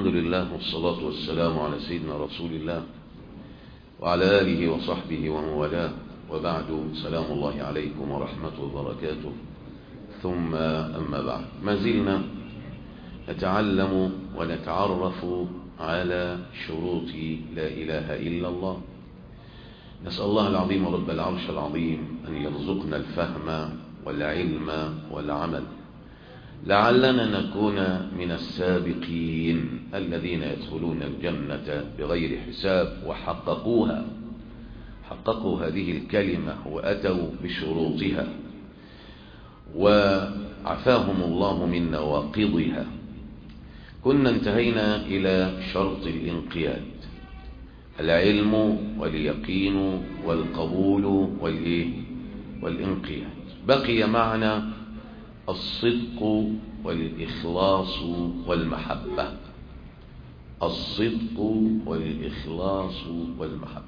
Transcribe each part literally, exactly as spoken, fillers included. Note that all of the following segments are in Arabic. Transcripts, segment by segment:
لله والصلاة والسلام على سيدنا رسول الله وعلى آله وصحبه ومن والاه، وبعد. سلام الله عليكم ورحمته وبركاته. ثم أما بعد، ما زلنا نتعلم ونتعرف على شروط لا إله إلا الله. نسأل الله العظيم رب العرش العظيم أن يرزقنا الفهم والعلم والعمل، لعلنا نكون من السابقين الذين يدخلون الجنة بغير حساب، وحققوها حققوا هذه الكلمة وأتوا بشروطها وعفاهم الله من نواقضها. كنا انتهينا إلى شرط الانقياد: العلم واليقين والقبول والإيه والانقياد. بقي معنا الصدق والإخلاص والمحبة. الصدق والإخلاص والمحبة.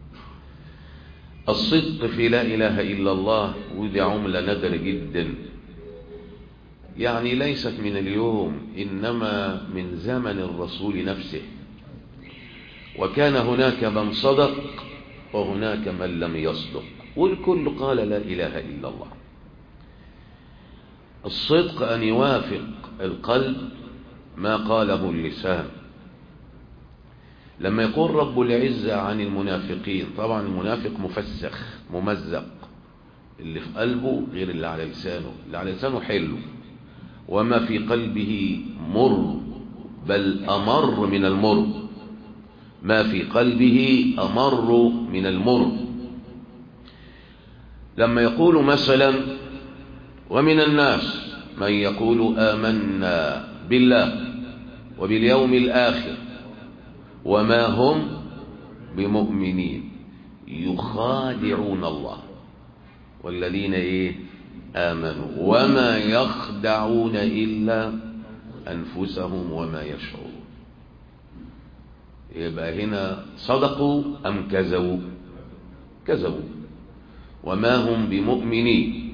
الصدق في لا إله إلا الله، ودي عملة نادرة جدا، يعني ليست من اليوم، إنما من زمن الرسول نفسه. وكان هناك من صدق وهناك من لم يصدق، والكل قال لا إله إلا الله. الصدق أن يوافق القلب ما قاله اللسان. لما يقول رب العزة عن المنافقين، طبعا المنافق مفسخ ممزق، اللي في قلبه غير اللي على لسانه. اللي على لسانه حلو، وما في قلبه مر، بل أمر من المر. ما في قلبه أمر من المر. لما يقول مثلا: ومن الناس من يقول آمنا بالله وباليوم الآخر وما هم بمؤمنين يخادعون الله والذين إيه آمنوا وما يخدعون إلا أنفسهم وما يشعرون. يبقى هنا صدقوا أم كذبوا؟ كذبوا. وما هم بمؤمنين.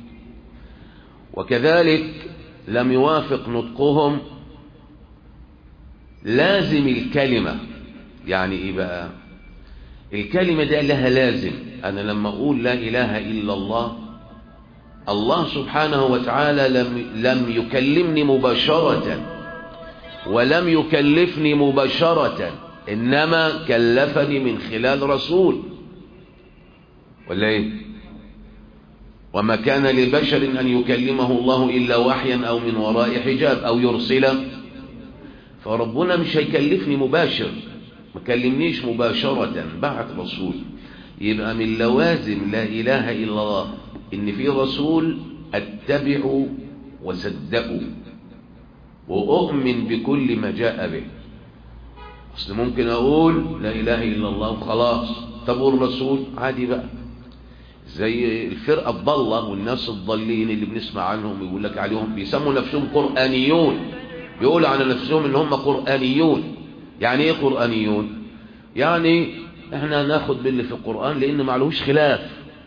وكذلك لم يوافق نطقهم لازم الكلمة. يعني إيه بقى الكلمة دي؟ لها لازم. أنا لما أقول لا إله إلا الله، الله سبحانه وتعالى لم, لم يكلمني مباشرة ولم يكلفني مباشرة، إنما كلفني من خلال رسول. ولا إيه؟ وما كان لبشر أن يكلمه الله إلا وحيا أو من وراء حجاب أو يرسل. فربنا مش هيكلفني مباشر، ما كلمنيش مباشرة، بعت رسول. يبقى من لوازم لا إله إلا الله إن في رسول أتبع وصدقه وأؤمن بكل ما جاء به. أصل ممكن أقول لا إله إلا الله وخلاص، طب والرسول عادي بقى، زي الفرقة الضالة والناس الضالين اللي بنسمع عنهم يقول لك عليهم بيسموا نفسهم قرآنيون، بيقولوا على نفسهم ان هم قرآنيون. يعني ايه قرآنيون؟ يعني احنا ناخد باللي في القرآن لان معلوش خلاف،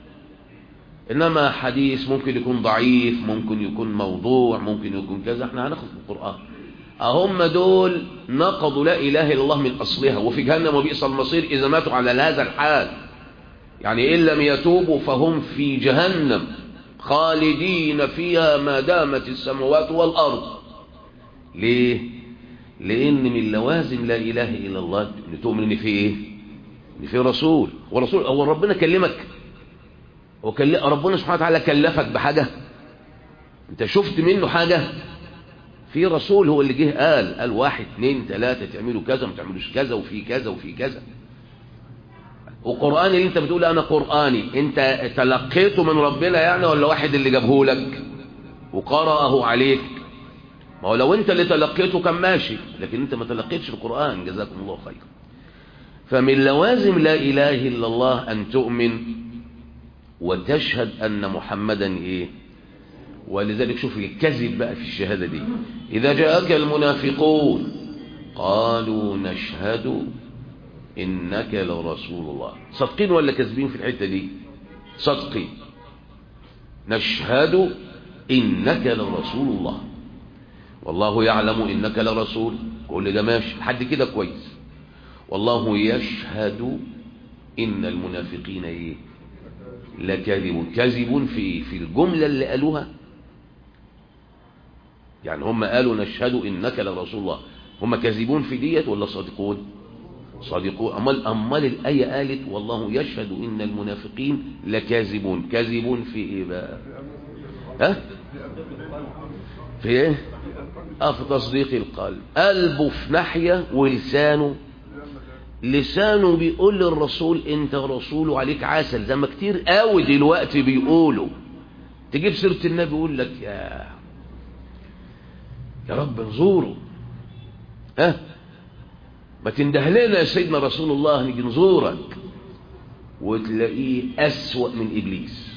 انما حديث ممكن يكون ضعيف، ممكن يكون موضوع، ممكن يكون كذا، احنا هناخد في القرآن. هم دول نقضوا لا اله الا الله من اصلها، وفي جهنم وبئس المصير اذا ماتوا على هذا الحال. يعني إن لم يتوبوا فهم في جهنم خالدين فيها ما دامت السماوات والأرض. ليه؟ لأن من لوازم لا إله إلا الله تؤمن إن في إيه؟ إن في رسول. ورسول هو ربنا كلمك؟ هو كل... ربنا سبحانه وتعالى كلفك بحاجة؟ أنت شفت منه حاجة؟ في رسول هو اللي جه قال قال واحد اثنين ثلاثة تعملوا كذا ما تعملوش كذا، وفي كذا وفي كذا. وقرآن اللي انت بتقول انا قرآني، انت تلقيته من ربنا يعني ولا واحد اللي جابه لك وقرأه عليك؟ ما هو لو انت اللي تلقيته كان ماشي، لكن انت ما تلقيتش القرآن. جزاكم الله خير. فمن لوازم لا إله إلا الله أن تؤمن وتشهد أن محمدا إيه. ولذلك شوف الكذب بقى في الشهادة دي: إذا جاءك المنافقون قالوا نشهد إنك لرسول الله. صدقين ولا كذبين في الحتة دي؟ صدقين. نشهد إنك لرسول الله والله يعلم إنك لرسول. كل ده ماشي لحد كده كويس. والله يشهد إن المنافقين إيه لكاذبون. كاذبون في في الجملة اللي قالوها، يعني هم قالوا نشهد إنك لرسول الله، هم كاذبون في ديت ولا صادقون؟ صادقون. أمال أمال الآية قالت والله يشهد إن المنافقين لكاذبون. كاذبون في إيه بقى؟ ها؟ في إيه؟ آه في تصديق القلب. قلبه في ناحية ولسانه لسانه بيقول للرسول انت رسول وعليك عسل، زي ما كتير قوي دلوقتي بيقولوا. تجيب سيرة النبي يقول لك يا يا رب نزوره، ها ما تنده لنا يا سيدنا رسول الله نيجي نزورك، وتلاقيه أسوأ من إبليس.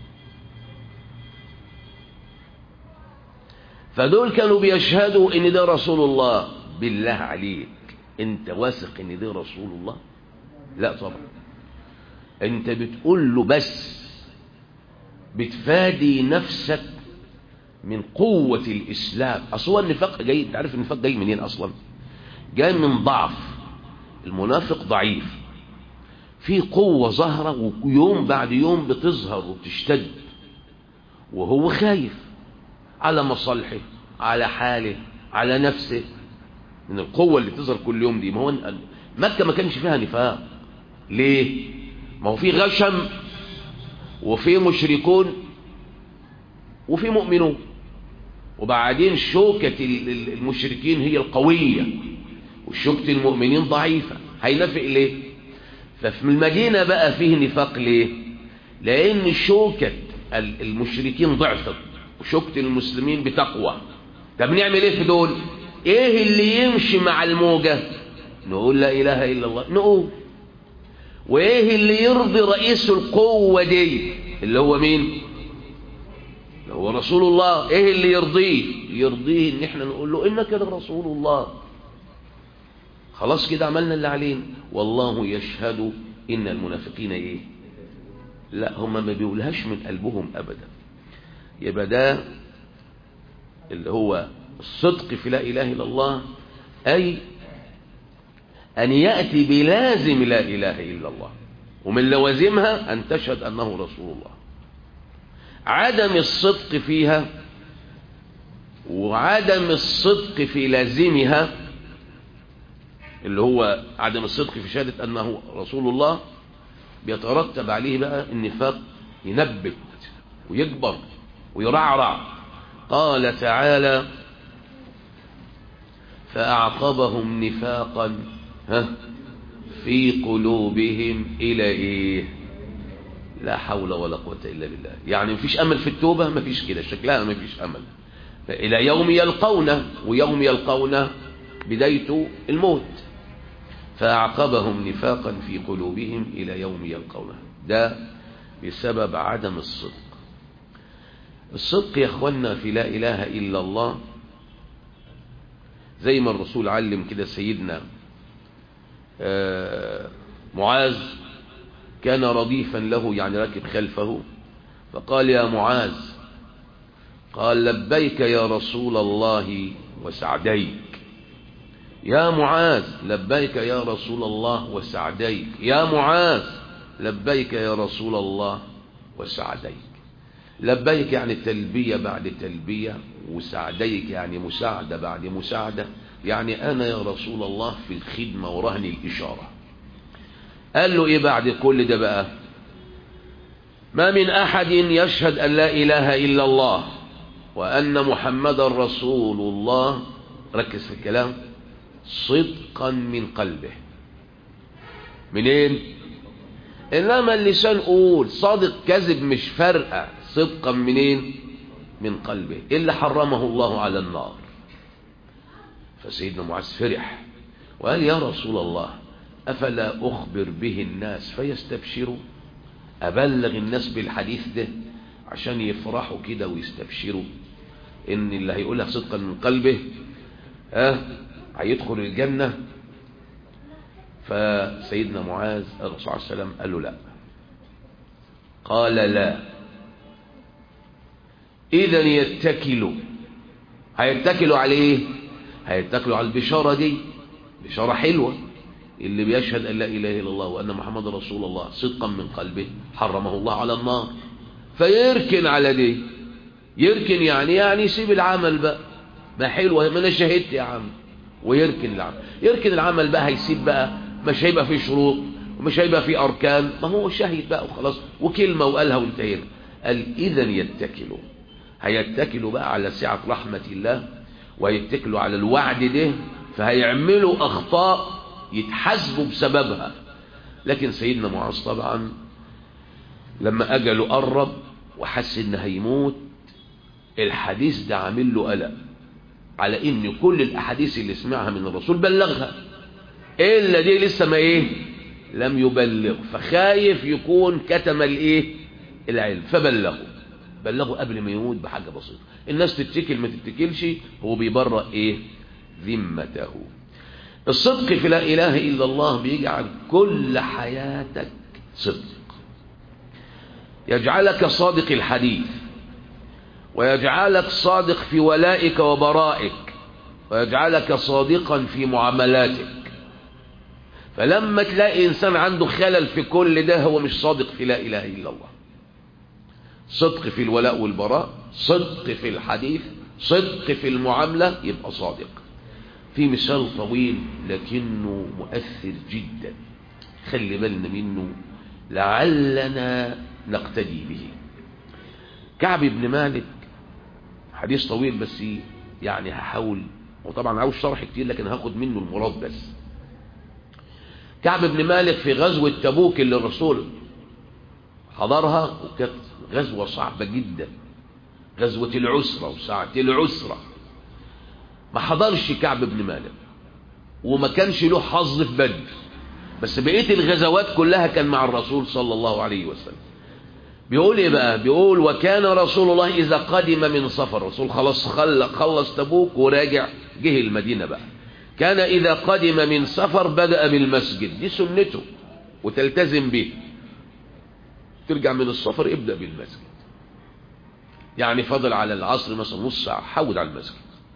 فدول كانوا بيشهدوا ان ده رسول الله. بالله عليك انت واثق ان ده رسول الله؟ لا طبعا. انت بتقول له بس بتفادي نفسك من قوة الإسلام. أصل هو النفاق جاي، انت عارف النفاق جاي منين أصلا؟ جاي من ضعف. المنافق ضعيف، في قوة ظاهرة ويوم بعد يوم بتظهر وبتشتد، وهو خايف على مصالحه، على حاله، على نفسه، من القوة اللي تظهر كل يوم دي. ما هو مكة ما كانش فيها نفاق. ليه؟ ما هو في غشم وفي مشركون وفي مؤمنون، وبعدين شوكة المشركين هي القوية وشوكة المؤمنين ضعيفة. هينافق ليه؟ ففي المدينة بقى فيه نفاق. ليه؟ لأن شوكة المشركين ضعفت وشوكة المسلمين بتقوى. طب نعمل ايه في دول؟ ايه اللي يمشي مع الموجة؟ نقول لا اله الا الله نقول. وايه اللي يرضي رئيس القوة دي اللي هو مين؟ اللي هو رسول الله. ايه اللي يرضيه؟ يرضيه ان احنا نقول له انك لرسول الله. خلاص كده عملنا اللي علينا. والله يشهد ان المنافقين ايه؟ لا هم ما بيقولهاش من قلبهم ابدا. يبقى ده اللي هو الصدق في لا إله إلا الله، أي أن يأتي بلازم لا إله إلا الله، ومن لوازمها أن تشهد أنه رسول الله. عدم الصدق فيها وعدم الصدق في لازمها، اللي هو عدم الصدق في شهادة أنه رسول الله، بيترتب عليه بقى النفاق ينبت ويكبر ويرعرع. قال تعالى فأعقبهم نفاقا ها في قلوبهم إلى إيه؟ لا حول ولا قوة إلا بالله. يعني مفيش أمل في التوبة؟ مفيش كده شكلها، مفيش أمل. فإلى يوم يلقونه، ويوم يلقونه بدايته الموت. فأعقبهم نفاقا في قلوبهم إلى يوم يلقونه. ده بسبب عدم الصدق. الصدق يا أخوانا في لا إله إلا الله زي ما الرسول علم كده سيدنا معاذ، كان رديفا له يعني راكب خلفه، فقال يا معاذ، قال لبيك يا رسول الله وسعديك. يا معاذ لبيك يا رسول الله وسعديك. يا معاذ لبيك يا رسول الله وسعديك. لبيك يعني تلبية بعد تلبية، وسعديك يعني مساعدة بعد مساعدة. يعني أنا يا رسول الله في الخدمة ورهن الإشارة. قال له إيه بعد كل ده بقى؟ ما من أحد يشهد أن لا إله إلا الله وأن محمد رسول الله، ركز في الكلام، صدقا من قلبه. منين؟ إنما اللسان قول صادق كذب مش فارقة. صدقا منين؟ من قلبه. إلا حرمه الله على النار. فسيدنا معاذ فرح وقال يا رسول الله أفلا أخبر به الناس فيستبشروا؟ أبلغ الناس بالحديث ده عشان يفرحوا كده ويستبشروا إن اللي هيقولها صدقا من قلبه ها هيدخل الجنة. فسيدنا معاذ الرسول صلى الله عليه وسلم قال له لا. قال لا. إذن يتكلوا. هيتكلوا عليه؟ هيتكلوا على البشارة دي، بشارة حلوة، اللي بيشهد أن لا إله إلا الله وأن محمد رسول الله صدقا من قلبه حرمه الله على النار. فيركن على دي، يركن يعني يعني يسيب العمل بقى، ما حلوة، ما أنا شهدت يا عم، ويركن العمل. يركن العمل بقى، هيسيب بقى، مش هيبقى فيه شروط ومش هيبقى فيه أركان، ما هو شهد بقى وخلاص، وكلمة وقالها وانتهينا. قال إذن يتكلوا، هيتكلوا بقى على سعة رحمة الله، ويتكلوا على الوعد ده، فهيعملوا أخطاء يتحاسبوا بسببها. لكن سيدنا معاذ طبعا لما أجله قرب وحس إن هيموت، الحديث ده عامل له قلق، على إن كل الأحاديث اللي سمعها من الرسول بلغها، إلا دي لسه ما إيه لم يبلغ، فخايف يكون كتم الإيه العلم، فبلغه بلغه قبل ما يموت بحاجة بسيطة. الناس تتكل ما تتكلش، هو بيبرأ إيه ذمته. الصدق في لا إله إلا الله بيجعل كل حياتك صدق، يجعلك صادق الحديث، ويجعلك صادق في ولائك وبرائك، ويجعلك صادقا في معاملاتك. فلما تلاقي إنسان عنده خلل في كل ده، هو مش صادق في لا إله إلا الله. صدق في الولاء والبراء، صدق في الحديث، صدق في المعاملة، يبقى صادق. في مثال طويل لكنه مؤثر جدا، خلي بالنا منه لعلنا نقتدي به. كعب بن مالك، حديث طويل بس يعني هحاول، وطبعا عاوز شرح كتير لكن هاخد منه المراد بس. كعب بن مالك في غزوة تبوك اللي الرسول حضرها، وكانت غزوة صعبة جدا، غزوة العسرة وساعة العسرة، ما حضرش كعب بن مالك وما كانش له حظ في بدر، بس بقية الغزوات كلها كان مع الرسول صلى الله عليه وسلم. بيقول ايه بقى؟ بيقول وكان رسول الله إذا قدم من سفر، الرسول خلص خلص تبوك وراجع جه المدينة بقى، كان إذا قدم من سفر بدأ بالمسجد، دي سنته وتلتزم به، ترجع من السفر ابدأ بالمسجد. يعني فضل على العصر مثلا نص ساعة، حود على المسجد،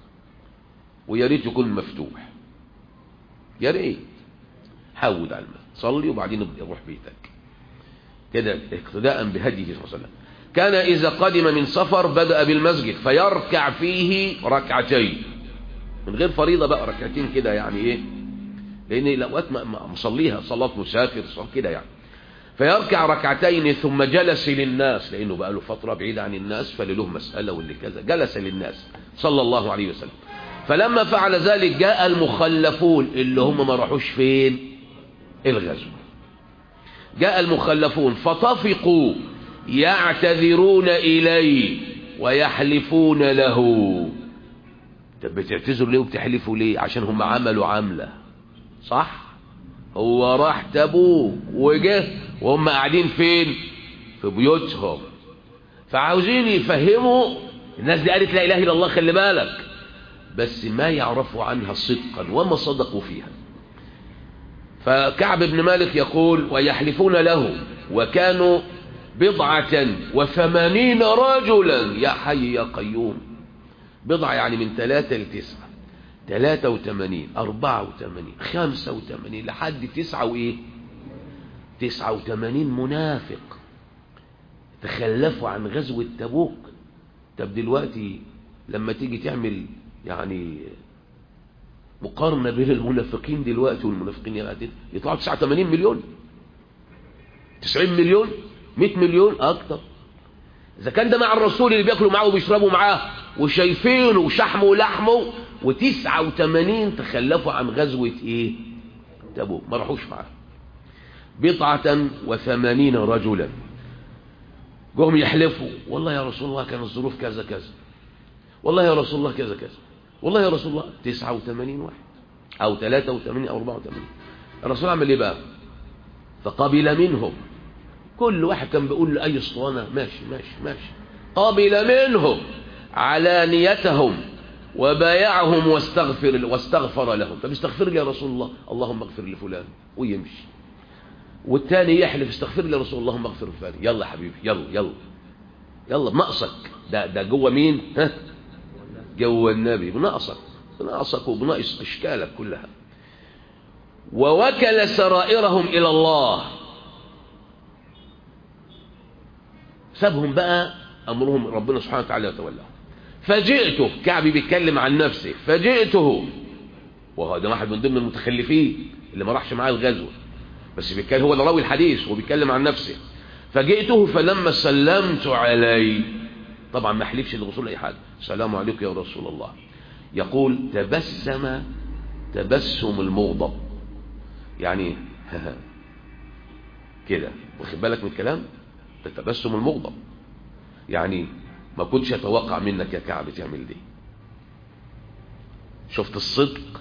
ويا ريت يكون مفتوح، يا ريت حود على المسجد، صلي وبعدين روح بيتك كده اقتداء بهديه صلى الله عليه وسلم. كان إذا قدم من سفر بدأ بالمسجد فيركع فيه ركعتين، من غير فريضة بقى، ركعتين كده يعني ايه، لأن الأوقات مصليها صلاة مسافر صلاة كده يعني. فيركع ركعتين ثم جلس للناس، لأنه بقى له فترة بعيد عن الناس، فله مسألة واللي كذا، جلس للناس صلى الله عليه وسلم. فلما فعل ذلك جاء المخلفون اللي هم ما راحوش فين الغزو، جاء المخلفون فطفقوا يعتذرون إليه ويحلفون له. طب بتعتذروا ليه وبتحلفوا ليه؟ عشان هم عملوا عملة صح، هو راح تبوك وجه وهم قاعدين فين في بيوتهم، فعاوزين يفهموا الناس دي قالت لا إله إلا الله، خلي بالك، بس ما يعرفوا عنها صدقا وما صدقوا فيها. فكعب بن مالك يقول ويحلفون له، وكانوا بضعة وثمانين رجلا، يا حي يا قيوم، بضعة يعني من ثلاثة لتسعة، ثلاثة وثمانين، أربعة وثمانين، خمسة وثمانين، لحد تسعة وإيه تسعة وثمانين منافق تخلفوا عن غزوة تبوك. طب دلوقتي لما تيجي تعمل يعني مقارنة بين المنافقين دلوقتي والمنافقين يعني يطلعوا تسعة وثمانين مليون، تسعين مليون، مئة مليون أكتر. إذا كان ده مع الرسول اللي بيأكلوا معاه وبيشربوا معاه وشايفينه وشحمه ولحمه، وتسعة وثمانين تخلفوا عن غزوة إيه تبوك، ما راحوش معاه. بضعة وثمانين رجلا جهم يحلفوا، والله يا رسول الله كان الظروف كذا كذا، والله يا رسول الله كذا كذا، والله يا رسول الله. تسعة وثمانين واحد أو ثلاثة وثمانين أو أربعة وثمانين. الرسول عمل إيه بقى؟ فقبل منهم، كل واحد كان بيقول لأي اسطوانة ماشي ماشي ماشي، قبل منهم علانيتهم وبايعهم واستغفر واستغفر لهم. طب استغفر لي يا رسول الله، اللهم اغفر لفلان، ويمشي. والتاني يحلف استغفر لي يا رسول الله، اللهم اغفر لفلان، يلا حبيبي يلا يلا يلا بنقصك، ده ده جوه مين؟ ها جوه النبي، بنقصك بناقصك وبناقص اشكالك كلها. ووكل سرائرهم الى الله، سابهم بقى امرهم ربنا سبحانه وتعالى يتولاهم. فجئته، كعب بيتكلم عن نفسه، فجئته، وهو ده واحد من ضمن المتخلفين اللي ما راحش معاه الغزوه، بس بيتكلم، هو اللي راوي الحديث وبيتكلم عن نفسه. فجئته فلما سلمت عليه، طبعا ما حلفش للرسول اي حاجه، السلام عليك يا رسول الله، يقول تبسم تبسم المغضب، يعني كده، واخد بالك من الكلام؟ تبسم المغضب، يعني ما كنتش اتوقع منك يا كعب تعمل دي. شفت الصدق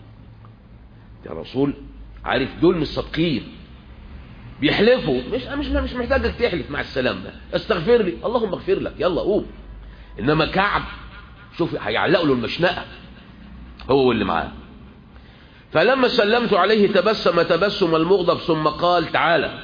يا رسول؟ عارف دول مش صادقين، بيحلفوا، مش مش مش محتاجك تحلف، مع السلامه، استغفر لي، اللهم اغفر لك، يلا قوم. انما كعب شوف هيعلقوا له المشنقه هو واللي معاه. فلما سلمت عليه تبسم تبسم المغضب ثم قال تعالى.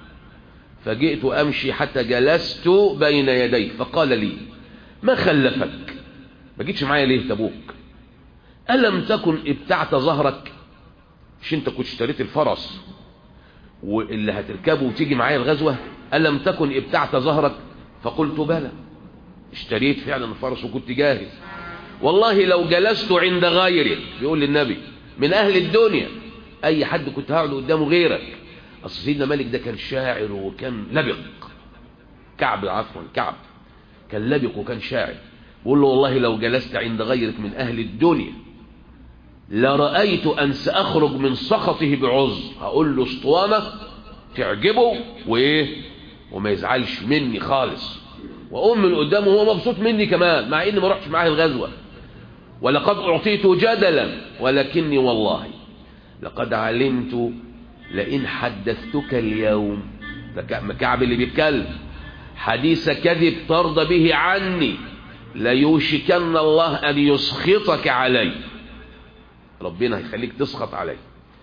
فجئت امشي حتى جلست بين يديه فقال لي ما خلفك؟ ما جيتش معايا ليه تبوك؟ ألم تكن ابتعت ظهرك؟ مش انت كنت اشتريت الفرس واللي هتركبه وتيجي معايا الغزوة؟ ألم تكن ابتعت ظهرك؟ فقلت بلى، اشتريت فعلا الفرس وكنت جاهز. والله لو جلست عند غيرك، بيقول للنبي، من أهل الدنيا، أي حد كنت هقعد قدامه غيرك. أصل سيدنا مالك ده كان شاعر وكان لبق، كعب عفوا كعب كان لبق وكان شاعر، بقول له والله لو جلست عند غيرك من أهل الدنيا لرأيت أن سأخرج من سخطه بعذر، هقول له اسطوانة تعجبه وإيه وما يزعلش مني خالص، وأقوم من قدامه وهو مبسوط مني كمان، مع إني ما رحتش معاه الغزوة. ولقد أعطيت جدلا ولكني والله لقد علمت لئن حدثتك اليوم، ده كعب اللي بيتكلم، حديث كذب ترضى به عني ليوشكن الله أن يسخطك علي، ربنا هيخليك تسخط علي.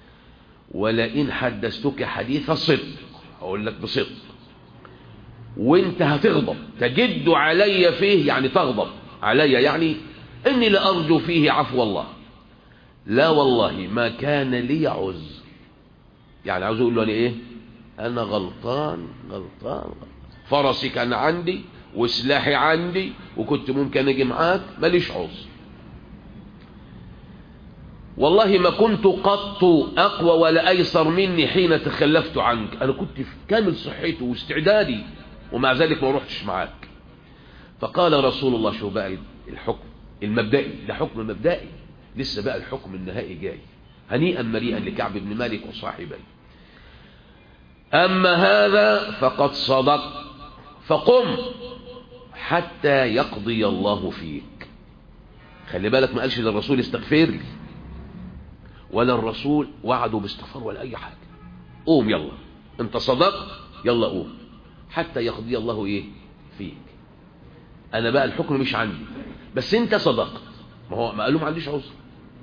ولئن حدثتك حديث صدق، هقول لك بصدق، وانت هتغضب، تجد علي فيه يعني تغضب علي، يعني اني لأرجو فيه عفو الله. لا والله ما كان لي عذر، يعني عاوز اقول له انا ايه، انا غلطان غلطان فرسي كان عندي وسلاحي عندي وكنت ممكن اجي معاك، ماليش عذر. والله ما كنت قط اقوى ولا ايسر مني حين تخلفت عنك، انا كنت في كامل صحتي واستعدادي ومع ذلك ما رحتش معاك. فقال رسول الله، شو بقى الحكم المبدئي، ده حكم مبدئي، لسه بقى الحكم النهائي جاي. هنيئا مريئا لكعب بن مالك وصاحبيه. أما هذا فقد صدق، فقم حتى يقضي الله فيك. خلي بالك ما قالش للرسول استغفر لي، ولا الرسول وعدوا باستغفار ولا أي حاجة. قوم يلا، انت صدقت، يلا قوم حتى يقضي الله ايه فيك. انا بقى الحكم مش عندي، بس انت صدقت، ما هو ما قالوا ما عنديش عذر.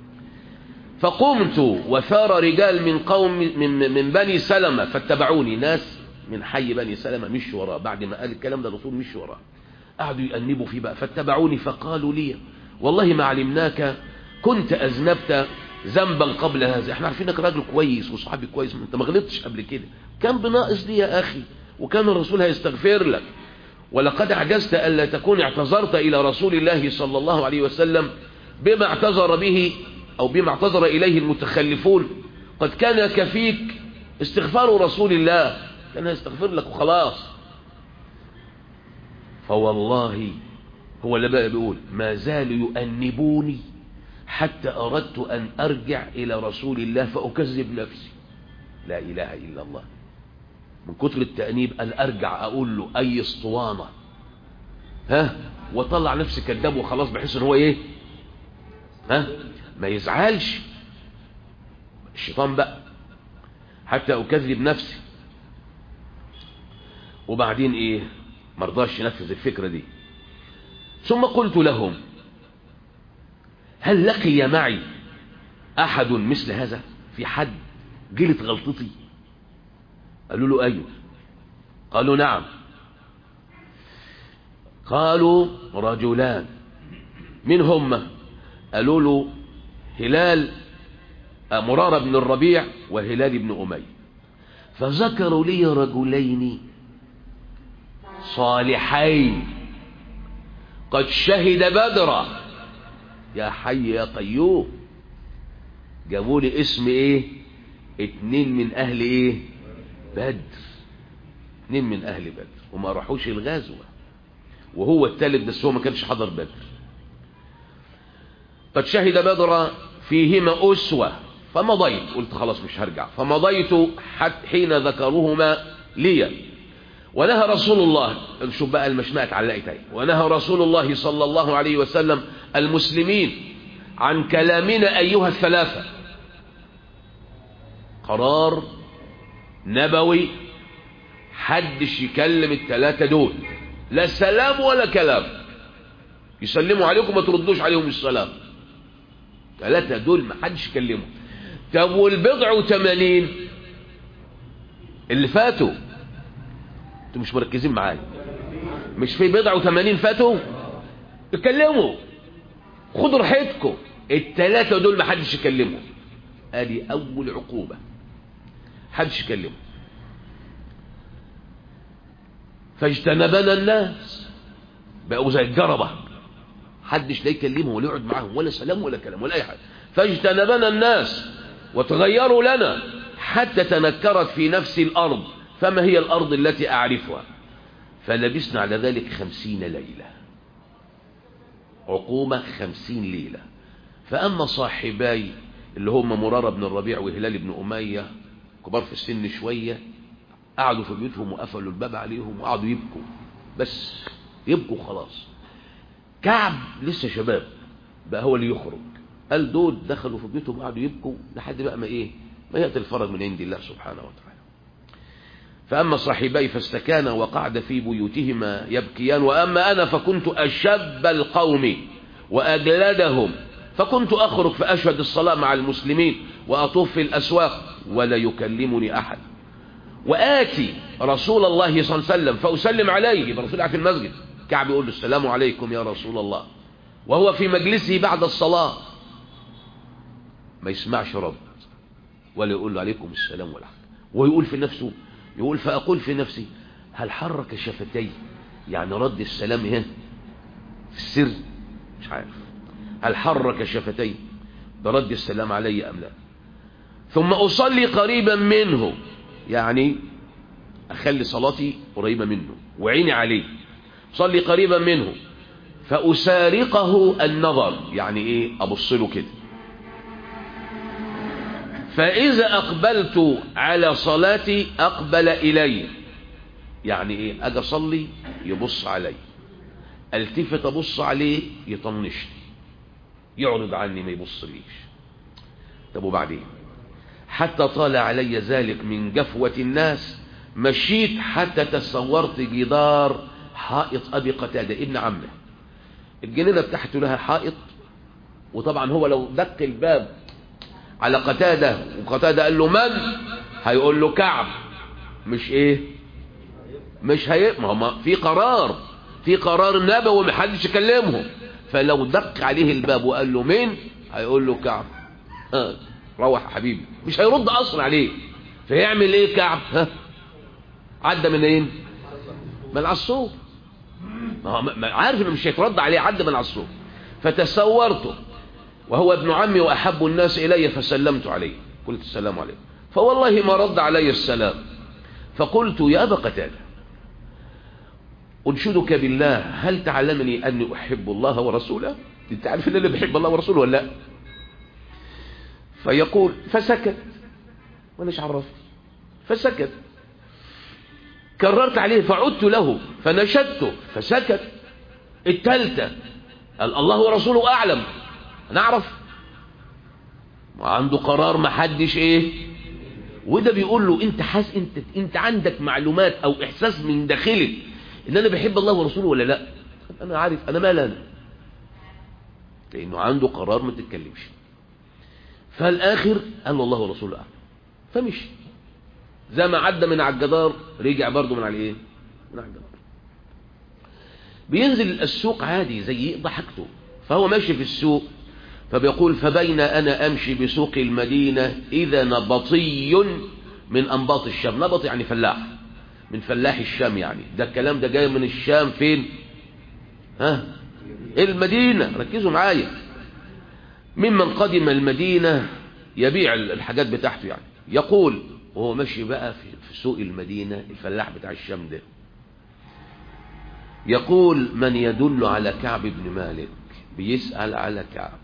فقمت وثار رجال من قوم من, من بني سلمة فاتبعوني، ناس من حي بني سلمة مش وراه، بعد ما قال الكلام ده الرسول مش وراه، قعدوا يأنبوا فيه بقى. فاتبعوني فقالوا لي والله ما علمناك كنت أذنبت ذنبا قبل هذا، احنا عارفين انك راجل كويس وصحابي كويس، انت ما غلطتش قبل كده، كان بناقص لي يا اخي، وكان الرسول هيستغفر لك. ولقد عجزت ألا تكون اعتذرت إلى رسول الله صلى الله عليه وسلم بما اعتذر به أو بما اعتذر إليه المتخلفون، قد كان كفيك استغفار رسول الله، كان يستغفر لك وخلاص. فوالله هو اللي بقى بيقول ما زالوا يؤنبوني حتى أردت أن أرجع إلى رسول الله فأكذب نفسي. لا إله إلا الله، من كتر التأنيب أن أرجع أقول له أي اسطوانة ها وطلع نفسي كذاب وخلاص، بحيث ان هو ايه ها ما يزعلش الشيطان بقى، حتى أكذب نفسي. وبعدين ايه مرضاش ينفذ الفكرة دي. ثم قلت لهم هل لقي معي أحد مثل هذا؟ في حد جلت غلطتي؟ قالوا له أيوه. قالوا نعم. قالوا رجلان. من هم؟ قالوا له هلال مرارة بن الربيع وهلال بن أمية، فذكروا لي رجلين صالحين قد شهد بدرا. يا حي يا قيوم، جابوا لي اسم ايه؟ اتنين من اهل ايه؟ بدر. اتنين من اهل بدر وما راحوش الغزوة، وهو الثالث بس هو ما كانش حضر بدر. قد شهد بدرا فيهما أسوة فمضيت، قلت خلاص مش هرجع، فمضيت حتى حين ذكروهما لي. ونهى رسول الله، شوف بقى المشنقة اتعلقت اهي، ونهى رسول الله صلى الله عليه وسلم المسلمين عن كلامنا أيها الثلاثة. قرار نبوي، حدش يكلم الثلاثة دول، لا سلام ولا كلام. يسلموا عليكم ما تردوش عليهم السلام. ثلاثة دول ما حدش يكلمه. طب والبضع وثمانين اللي فاتوا، انتوا مش مركزين معايا؟ مش في بضع وثمانين فاتوا؟ اتكلموا، خدوا راحتكم. الثلاثة دول ما حدش يكلمهم. ادي اول عقوبة، حدش يكلمه. فاجتنبنا الناس، بقوا زي الجربة، حدش لا يكلمهم ولا يقعد معاهم ولا سلام ولا كلام ولا اي حاجه. فاجتنبنا الناس وتغيروا لنا حتى تنكرت في نفس الارض، فما هي الارض التي اعرفها؟ فلبسنا على ذلك خمسين ليله. عقوبه خمسين ليله. فاما صاحباي اللي هم مرارة بن الربيع وهلال بن اميه، كبار في السن شويه، قعدوا في بيوتهم وقفلوا الباب عليهم وقعدوا يبكوا، بس يبكوا خلاص. كعب لسه شباب بقى هو اللي يخرج، قال دول دخلوا في بيوتهم وقعدوا يبكوا لحد بقى ما ايه، ما يأتي الفرج من عند الله سبحانه وتعالى. فأما صاحبي فاستكانا وقعد في بيوتهما يبكيان، وأما أنا فكنت أشب القوم وأجلدهم، فكنت أخرج فأشهد الصلاة مع المسلمين وأطوف في الأسواق ولا يكلمني أحد، وآتي رسول الله صلى الله عليه وسلم فأسلم عليه، برسول الله في المسجد، كعب يقول له السلام عليكم يا رسول الله، وهو في مجلسه بعد الصلاة ما يسمعش رد ولا يقول له عليكم السلام ولا حاجة، ويقول في نفسه، يقول فأقول في نفسي هل حرك شفتي، يعني رد السلام هنا في السر، مش عارف هل حرك شفتي برد السلام علي أم لا. ثم أصلي قريبا منه، يعني أخلي صلاتي قريبة منه وعيني عليه، صلي قريبا منه، فأسارقه النظر، يعني إيه، أبص له كده. فإذا أقبلت على صلاتي أقبل إلي، يعني إيه، أجي أصلي يبص علي، التفت أبص عليه يطنشني، يعرض عني ما يبص ليش. طب وبعدين؟ حتى طال علي ذلك من جفوة الناس، مشيت حتى تصورت جدار حائط أبي قتادة ابن عمه، الجنينة بتاعته لها حائط، وطبعا هو لو دق الباب على قتادة وقتادة قال له من، هيقول له كعب، مش ايه، مش هي، ما هو في قرار، في قرار نبوي محدش يكلمهم، فلو دق عليه الباب وقال له مين، هيقول له كعب، اه روح يا حبيبي، مش هيرد اصلا عليه. فيعمل ايه كعب؟ ها، عدى منين؟ من على السور، عارف انه مش هيترد عليه، عدى من على السور. فتسورته وهو ابن عمي واحب الناس الي، فسلمت عليه، قلت السلام عليكم، فوالله ما رد علي السلام. فقلت يا ابا قتاده انشدك بالله هل تعلمني اني احب الله ورسوله؟ انت عارف ان انا بحب الله ورسوله ولا لا؟ فيقول فسكت، ولاش عرفت، فسكت. كررت عليه فعدت له فنشدته فسكت. الثالثه قال الله ورسوله اعلم، نعرف، وعنده قرار ما حدش ايه. وده بيقول له انت حاس، انت انت عندك معلومات او احساس من داخلك ان انا بحب الله ورسوله ولا لا؟ انا عارف، انا مال انا، لانه عنده قرار ما تتكلمش. فالاخر قال له الله ورسوله اعلم، فمشي. زي ما عدى من على الجدار رجع برضه من على ايه، من على الجدار. بينزل السوق عادي زي يقضي حاجته، فهو ماشي في السوق فبيقول فبين أنا أمشي بسوق المدينة إذا نبطي من أنباط الشام. نبط يعني فلاح، من فلاح الشام يعني. ده الكلام ده جاي من الشام فين؟ ها؟ المدينة. ركزوا معايا. ممن قدم المدينة يبيع الحاجات بتاعته يعني. يقول وهو ماشي بقى في سوق المدينة، الفلاح بتاع الشام ده يقول من يدل على كعب بن مالك؟ بيسأل على كعب.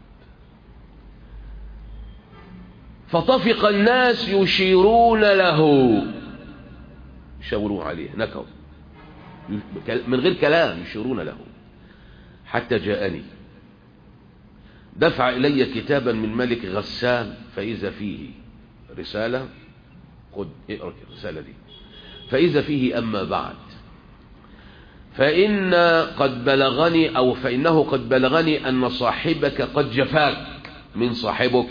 فطفق الناس يشيرون له، يشاورون عليه نكوا من غير كلام، يشيرون له حتى جاءني دفع إلي كتابا من ملك غسان فإذا فيه رسالة. خد اقرأ الرسالة دي. فإذا فيه أما بعد فإن قد بلغني أو فإنه قد بلغني أن صاحبك قد جفاك. من صاحبك؟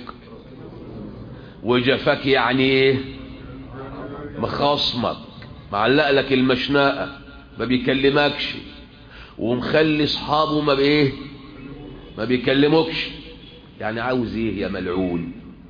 وجفاك يعني ايه؟ مخاصمك، معلق لك المشناقة، ما بيكلمكش، ومخلي اصحابه ما بايه؟ ما بيكلموكش. يعني عاوز ايه يا ملعون؟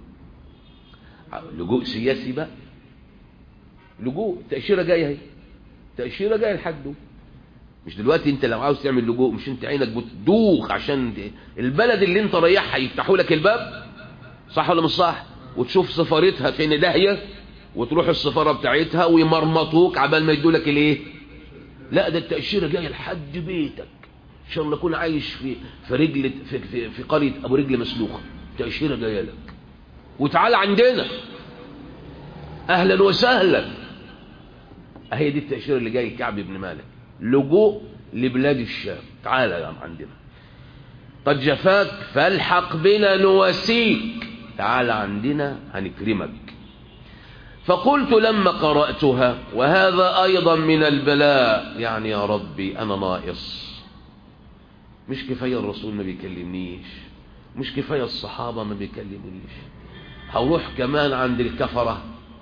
لجوء سياسي بقى، لجوء. تأشيرة جاية اهي، تأشيرة جاية لحده. مش دلوقتي انت لو عاوز تعمل لجوء مش انت عينك بتدوخ عشان البلد اللي انت رايحها يفتحوا لك الباب؟ صح ولا مش صح؟ وتشوف سفارتها فين داهية، وتروح السفارة بتاعتها ويمرمطوك عبال ما يدوا لك الايه؟ لا، ده التأشيرة جاية لحد بيتك. ان شاء الله اكون عايش في في رجل في, في, في قرية ابو رجل مسلوخة، تأشيرة جاية لك. وتعال عندنا اهلا وسهلا. اهي دي التأشيرة اللي جاي لكعب بن مالك، لجوء لبلاد الشام. تعال يا عم عندنا. قد جفاك فالحق بنا نواسيك، تعال عندنا هنكرمك. فقلت لما قرأتها وهذا أيضا من البلاء، يعني يا ربي أنا ناقص، مش كفاية الرسول ما بيكلمنيش، مش كفاية الصحابة ما بيكلمنيش، هروح كمان عند الكفرة،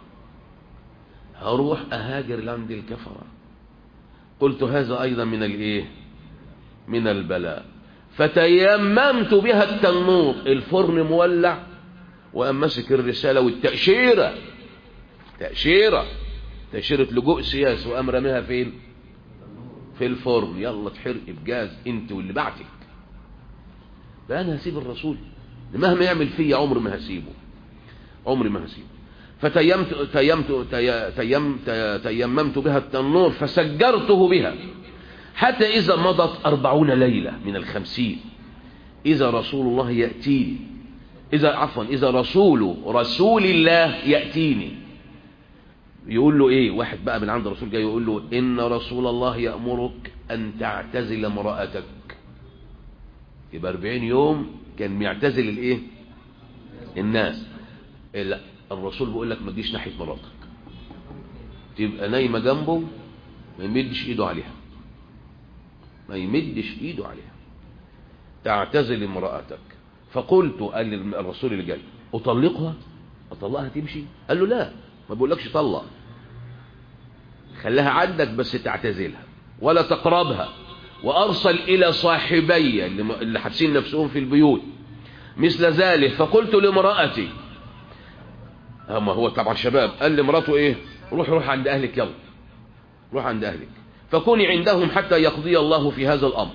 هروح أهاجر عند الكفرة. قلت هذا أيضا من الإيه؟ من البلاء. فتيممت بها التنور، الفرن مولع، وأمسك الرسالة والتأشيرة، تأشيرة تأشيرة لجوء سياسي، وأم رميها فين؟ في الفرن. يلا تحرق بجاز انت واللي بعتك. فأنا هسيب الرسول مهما يعمل فيا، عمري ما هسيبه، عمري ما هسيبه. فتيمت تيمت تيمت تيممت بها التنور فسجرته بها حتى إذا مضت أربعون ليلة من الخمسين إذا رسول الله يأتيني، إذا عفوا إذا رسول رسول الله يأتيني. يقول له إيه؟ واحد بقى من عند الرسول جاي يقول له إن رسول الله يأمرك أن تعتزل امرأتك. يبقى أربعين يوم كان بيعتزل الإيه؟ الناس. لا، الرسول بيقول لك ما تجيش ناحية مراتك، تبقى نايمة جنبه ما يمدش إيده عليها، ما يمدش إيده عليها، تعتزل امرأتك. فقلت، قال الرسول اللي جاي أطلقها؟ أطلقها تمشي؟ قال له لا، ما بقولكش طلق، خليها عندك بس تعتزلها ولا تقربها. وأرسل إلى صاحبي اللي حابسين نفسهم في البيوت مثل ذلك. فقلت لامرأتي، أما هو طبعا شباب، قال لامرأته إيه؟ روح روح عند أهلك، يلا روح عند أهلك فكوني عندهم حتى يقضي الله في هذا الأمر.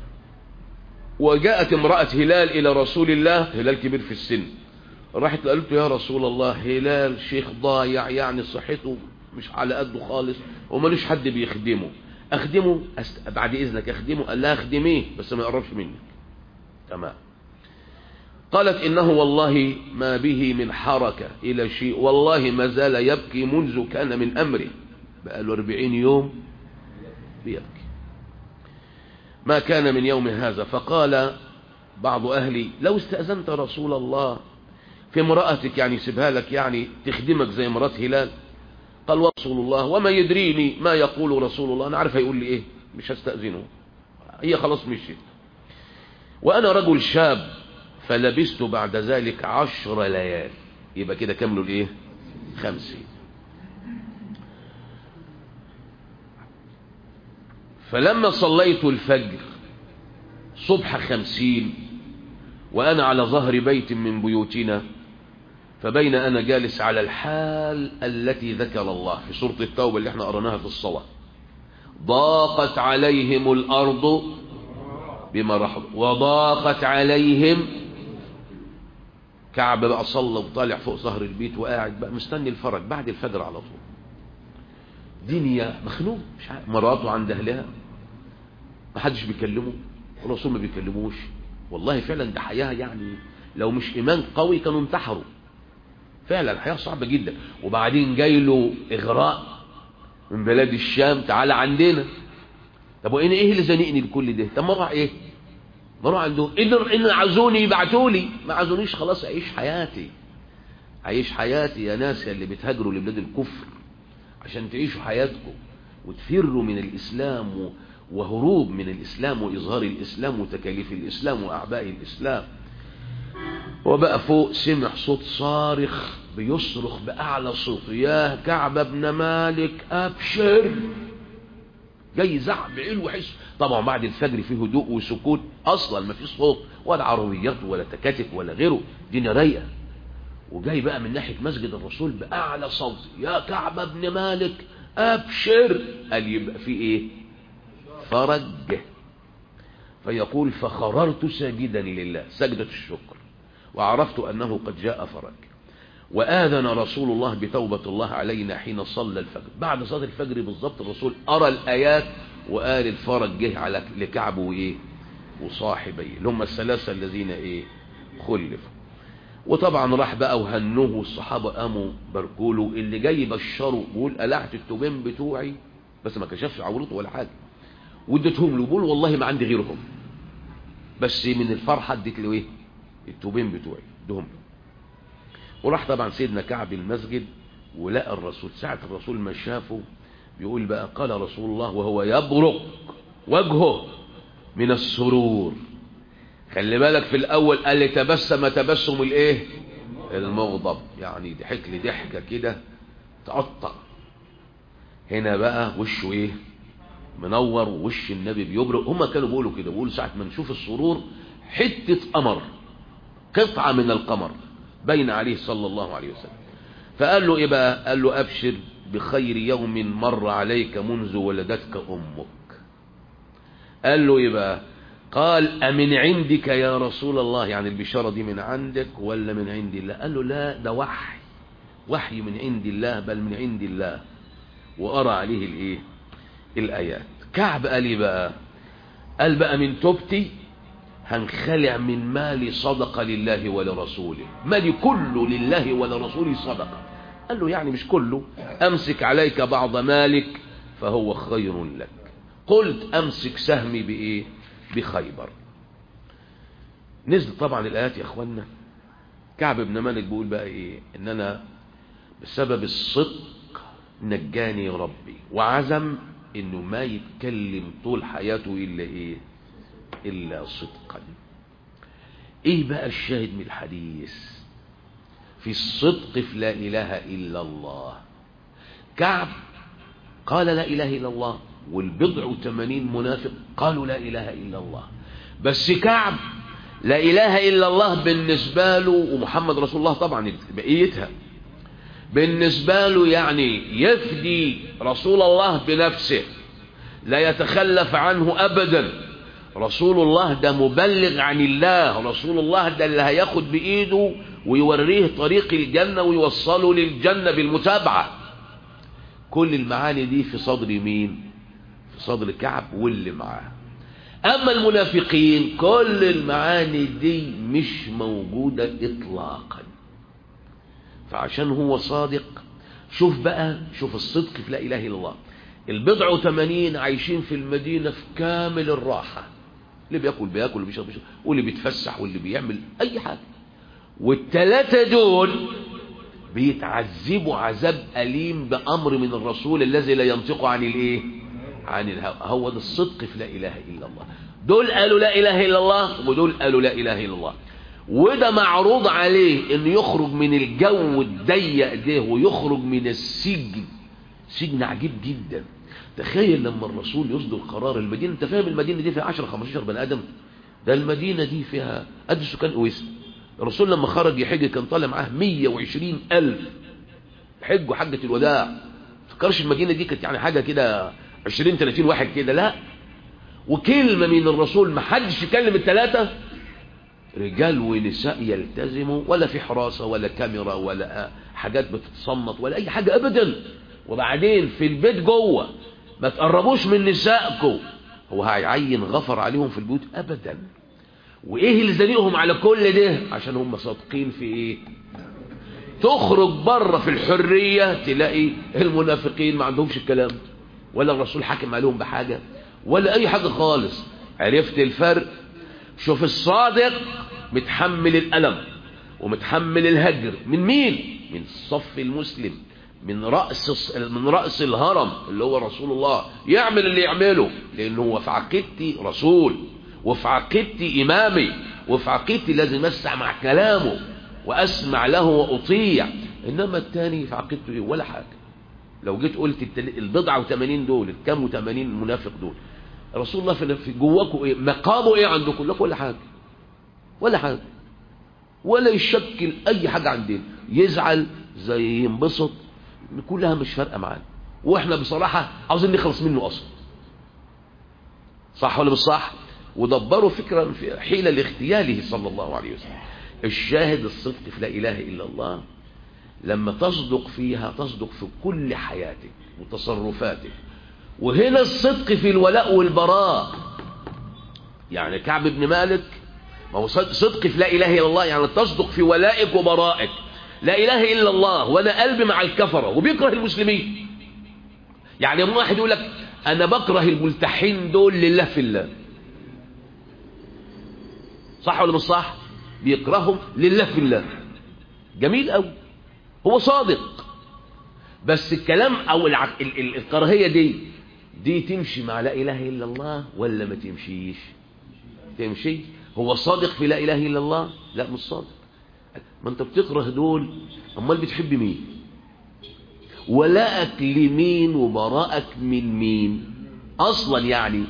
وجاءت امرأة هلال إلى رسول الله، هلال كبير في السن، راحت قالت له يا رسول الله هلال شيخ ضايع، يعني صحته مش على قده خالص ومالوش حد بيخدمه، أخدمه أست... بعد إذنك أخدمه. قال لا أخدميه بس ما يقربش منك. تمام. قالت إنه والله ما به من حركة إلى شيء، والله ما زال يبكي منذ كان من أمره، بقى له أربعين يوم بيبكي، ما كان من يوم هذا. فقال بعض أهلي لو استأذنت رسول الله في امرأتك، يعني سيبها لك يعني تخدمك زي مرات هلال. قال ورسول الله وما يدريني ما يقول رسول الله، أنا عارف هيقول لي إيه، مش هستأذنه، هي خلاص مشيت. وأنا رجل شاب، فلبست بعد ذلك عشر ليال، يبقى كده كملوا الإيه؟ خمسين. فلما صليت الفجر صبح خمسين وأنا على ظهر بيت من بيوتنا، فبين أنا جالس على الحال التي ذكر الله في سورة التوبة اللي احنا قرناها في الصلاة، ضاقت عليهم الأرض بما رحبت وضاقت عليهم. كعب بقى صلى وطالع فوق ظهر البيت وقاعد بقى مستني الفرج بعد الفجر على طول. دنيا مخنوق، مش عارف، مراته عند أهلها، ما حدش بيكلمه، الرسول ما بيكلموش. والله فعلا ده حياة، يعني لو مش إيمان قوي كانوا انتحروا. فعلا الحياة صعبة جدا. وبعدين جاي له إغراء من بلاد الشام، تعالى عندنا. طب وإن إيه اللي زنقني لكل ده؟ طب ما اروح إيه؟ ما اروح عندهم. إن إن عزوني يبعتوا لي، ما عزونيش خلاص أعيش حياتي. أعيش حياتي يا ناس اللي بتهاجروا لبلاد الكفر عشان تعيشوا حياتكم وتفروا من الإسلام وهروب من الإسلام وإظهار الإسلام وتكاليف الإسلام وأعباء الإسلام. وبقى فوق سمع صوت صارخ بيصرخ بأعلى صوت، يا كعب بن مالك أبشر. جاي زعق بعلو وحس. طبعا بعد الفجر في هدوء وسكوت، أصلا ما في صوت ولا عربيات ولا تكاتك ولا غيره، الدنيا رايقة. وجاي بقى من ناحية مسجد الرسول بأعلى صوت، يا كعب بن مالك أبشر. قال يبقى في إيه؟ فرج. فيقول فخررت ساجدا لله سجدة الشكر، وعرفت أنه قد جاء فرج. وآذن رسول الله بتوبة الله علينا حين صلى الفجر. بعد صلاة الفجر بالضبط الرسول أرى الآيات وقال الفرج جه على لكعب وإيه وصاحبيه اللي هم الثلاثة الذين إيه خلفوا. وطبعا راح بقى وهنوه، والصحابة قاموا باركوله. اللي جاي بشره بيقول قلعت التوبين بتوعي، بس ما كشفش عورته ولا حاجة، واديتهم له. بيقول والله ما عندي غيرهم، بس من الفرحة اديت له ايه التوبين بتوعي ادهم له. وراح طبعا سيدنا كعب المسجد ولقى الرسول. ساعة الرسول ما شافه بيقول بقى قال رسول الله وهو يبرق وجهه من السرور. خلي بالك في الاول قال لي تبسم تبسم الايه المغضب، يعني ضحك لي ضحكه كده تقطع. هنا بقى وشه ايه منور ووش النبي بيبرق. هما كانوا بيقولوا كده، بيقولوا ساعه ما نشوف السرور حته قمر، قطعه من القمر بين عليه صلى الله عليه وسلم. فقال له ايه بقى؟ قال له ابشر بخير يوم مر عليك منذ ولدتك امك. قال له ايه بقى؟ قال أمن عندك يا رسول الله، يعني البشارة دي من عندك ولا من عند الله؟ قال له لا، ده وحي، وحي من عند الله، بل من عند الله. وأرى عليه الايه الآيات. كعب قال ايه بقى؟ قال بقى من توبتي هنخلع من مالي صدقة لله ولرسوله، مالي كله لله ولرسوله صدقة. قال له يعني مش كله، أمسك عليك بعض مالك فهو خير لك. قلت أمسك سهمي بإيه؟ بخيبر. نزل طبعا الآيات يا أخوانا. كعب بن مالك بيقول بقى إيه؟ إن أنا بسبب الصدق نجاني ربي، وعزم إنه ما يتكلم طول حياته إلا إيه؟ إلا صدقا. إيه بقى الشاهد من الحديث؟ في الصدق في لا إله إلا الله. كعب قال لا إله إلا الله، والبضع وثمانين منافق قالوا لا إله إلا الله. بس كعب لا إله إلا الله بالنسبة له، ومحمد رسول الله طبعا بقيتها بالنسبة له، يعني يفدي رسول الله بنفسه، لا يتخلف عنه أبدا. رسول الله ده مبلغ عن الله، رسول الله ده اللي هياخد بإيده ويوريه طريق الجنة ويوصله للجنة بالمتابعة. كل المعاني دي في صدر مين؟ في صدر كعب واللي معاه. أما المنافقين كل المعاني دي مش موجودة إطلاقا. فعشان هو صادق، شوف بقى، شوف الصدق في لا إله إلا الله. البضع وثمانين عايشين في المدينة في كامل الراحة، اللي بيأكل بيأكل واللي بيشرب بيشرب واللي بيتفسح واللي بيعمل أي حاجة. والثلاثة دول بيتعذبوا عذاب أليم بأمر من الرسول الذي لا ينطق عن الإيه؟ عن الهوى. هو ده الصدق في لا إله إلا الله. دول قالوا لا إله إلا الله ودول قالوا لا إله إلا الله. وده معروض عليه إنه يخرج من الجو الضيق ده ويخرج من السجن. سجن عجيب جدا. تخيل لما الرسول يصدر قرار المدينة، انت فاهم المدينة دي فيها عشرة خمستاشر بني آدم، ده المدينة دي فيها قد سكان اويس. الرسول لما خرج يحج كان طالع معاه مية وعشرين ألف حجوا حجة الوداع. فكرش المدينة دي كانت يعني حاجة كده عشرين ثلاثين واحد كده، لا. وكلمة من الرسول ما حدش يكلم الثلاثة، رجال ونساء يلتزموا، ولا في حراسة ولا كاميرا ولا حاجات بتتصنط ولا أي حاجة أبدا. وبعدين في البيت جوه ما تقربوش من نسائكم. هو هيعين غفر عليهم في البيوت أبدا. وإيه اللي زنقهم على كل ده؟ عشان هم صادقين في إيه؟ تخرج بره في الحرية تلاقي المنافقين ما عندهمش الكلام، ولا الرسول حاكم عليهم بحاجة ولا أي حاجة خالص. عرفت الفرق؟ شوف الصادق متحمل الألم ومتحمل الهجر من مين؟ من الصف المسلم، من رأس من رأس الهرم اللي هو رسول الله. يعمل اللي يعمله لأنه هو في عقيدتي رسول، وفي عقيدتي إمامي، وفي عقيدتي لازم أسمع مع كلامه وأسمع له وأطيع. إنما التاني في عقيدته إيه؟ ولا حاجة. لو جيت قلت البضعة وثمانين دول الكام وثمانين منافق دول رسول الله في جواكم إيه؟ مقامه إيه عندكم؟ لك ولا حاجة، ولا حاجة، ولا يشكل أي حاجة عندنا. يزعل زي ينبسط كلها مش فارقة معانا، وإحنا بصراحة عاوزين نخلص منه أصلا. صح ولا مش صح؟ ودبروا فكرة حيلة لاغتياله صلى الله عليه وسلم. الشاهد الصدق في لا إله إلا الله لما تصدق فيها تصدق في كل حياتك وتصرفاتك. وهنا الصدق في الولاء والبراء. يعني كعب بن مالك، ما هو صدق في لا إله إلا الله يعني تصدق في ولائك وبرائك. لا إله إلا الله وأنا قلبي مع الكفرة وبيكره المسلمين. يعني يوم واحد يقول لك أنا بكره الملتحين دول لله في الله، صح ولا مش صح؟ بيكرههم لله في الله، جميل قوي، هو صادق. بس الكلام او الع... ال... ال... الكراهيه دي دي تمشي مع لا اله الا الله ولا ما تمشيش؟ تمشي. هو صادق في لا اله الا الله؟ لا مش صادق. ما انت بتكره دول، امال بتحب مين؟ ولاءك لمين وبراءك من مين اصلا؟ يعني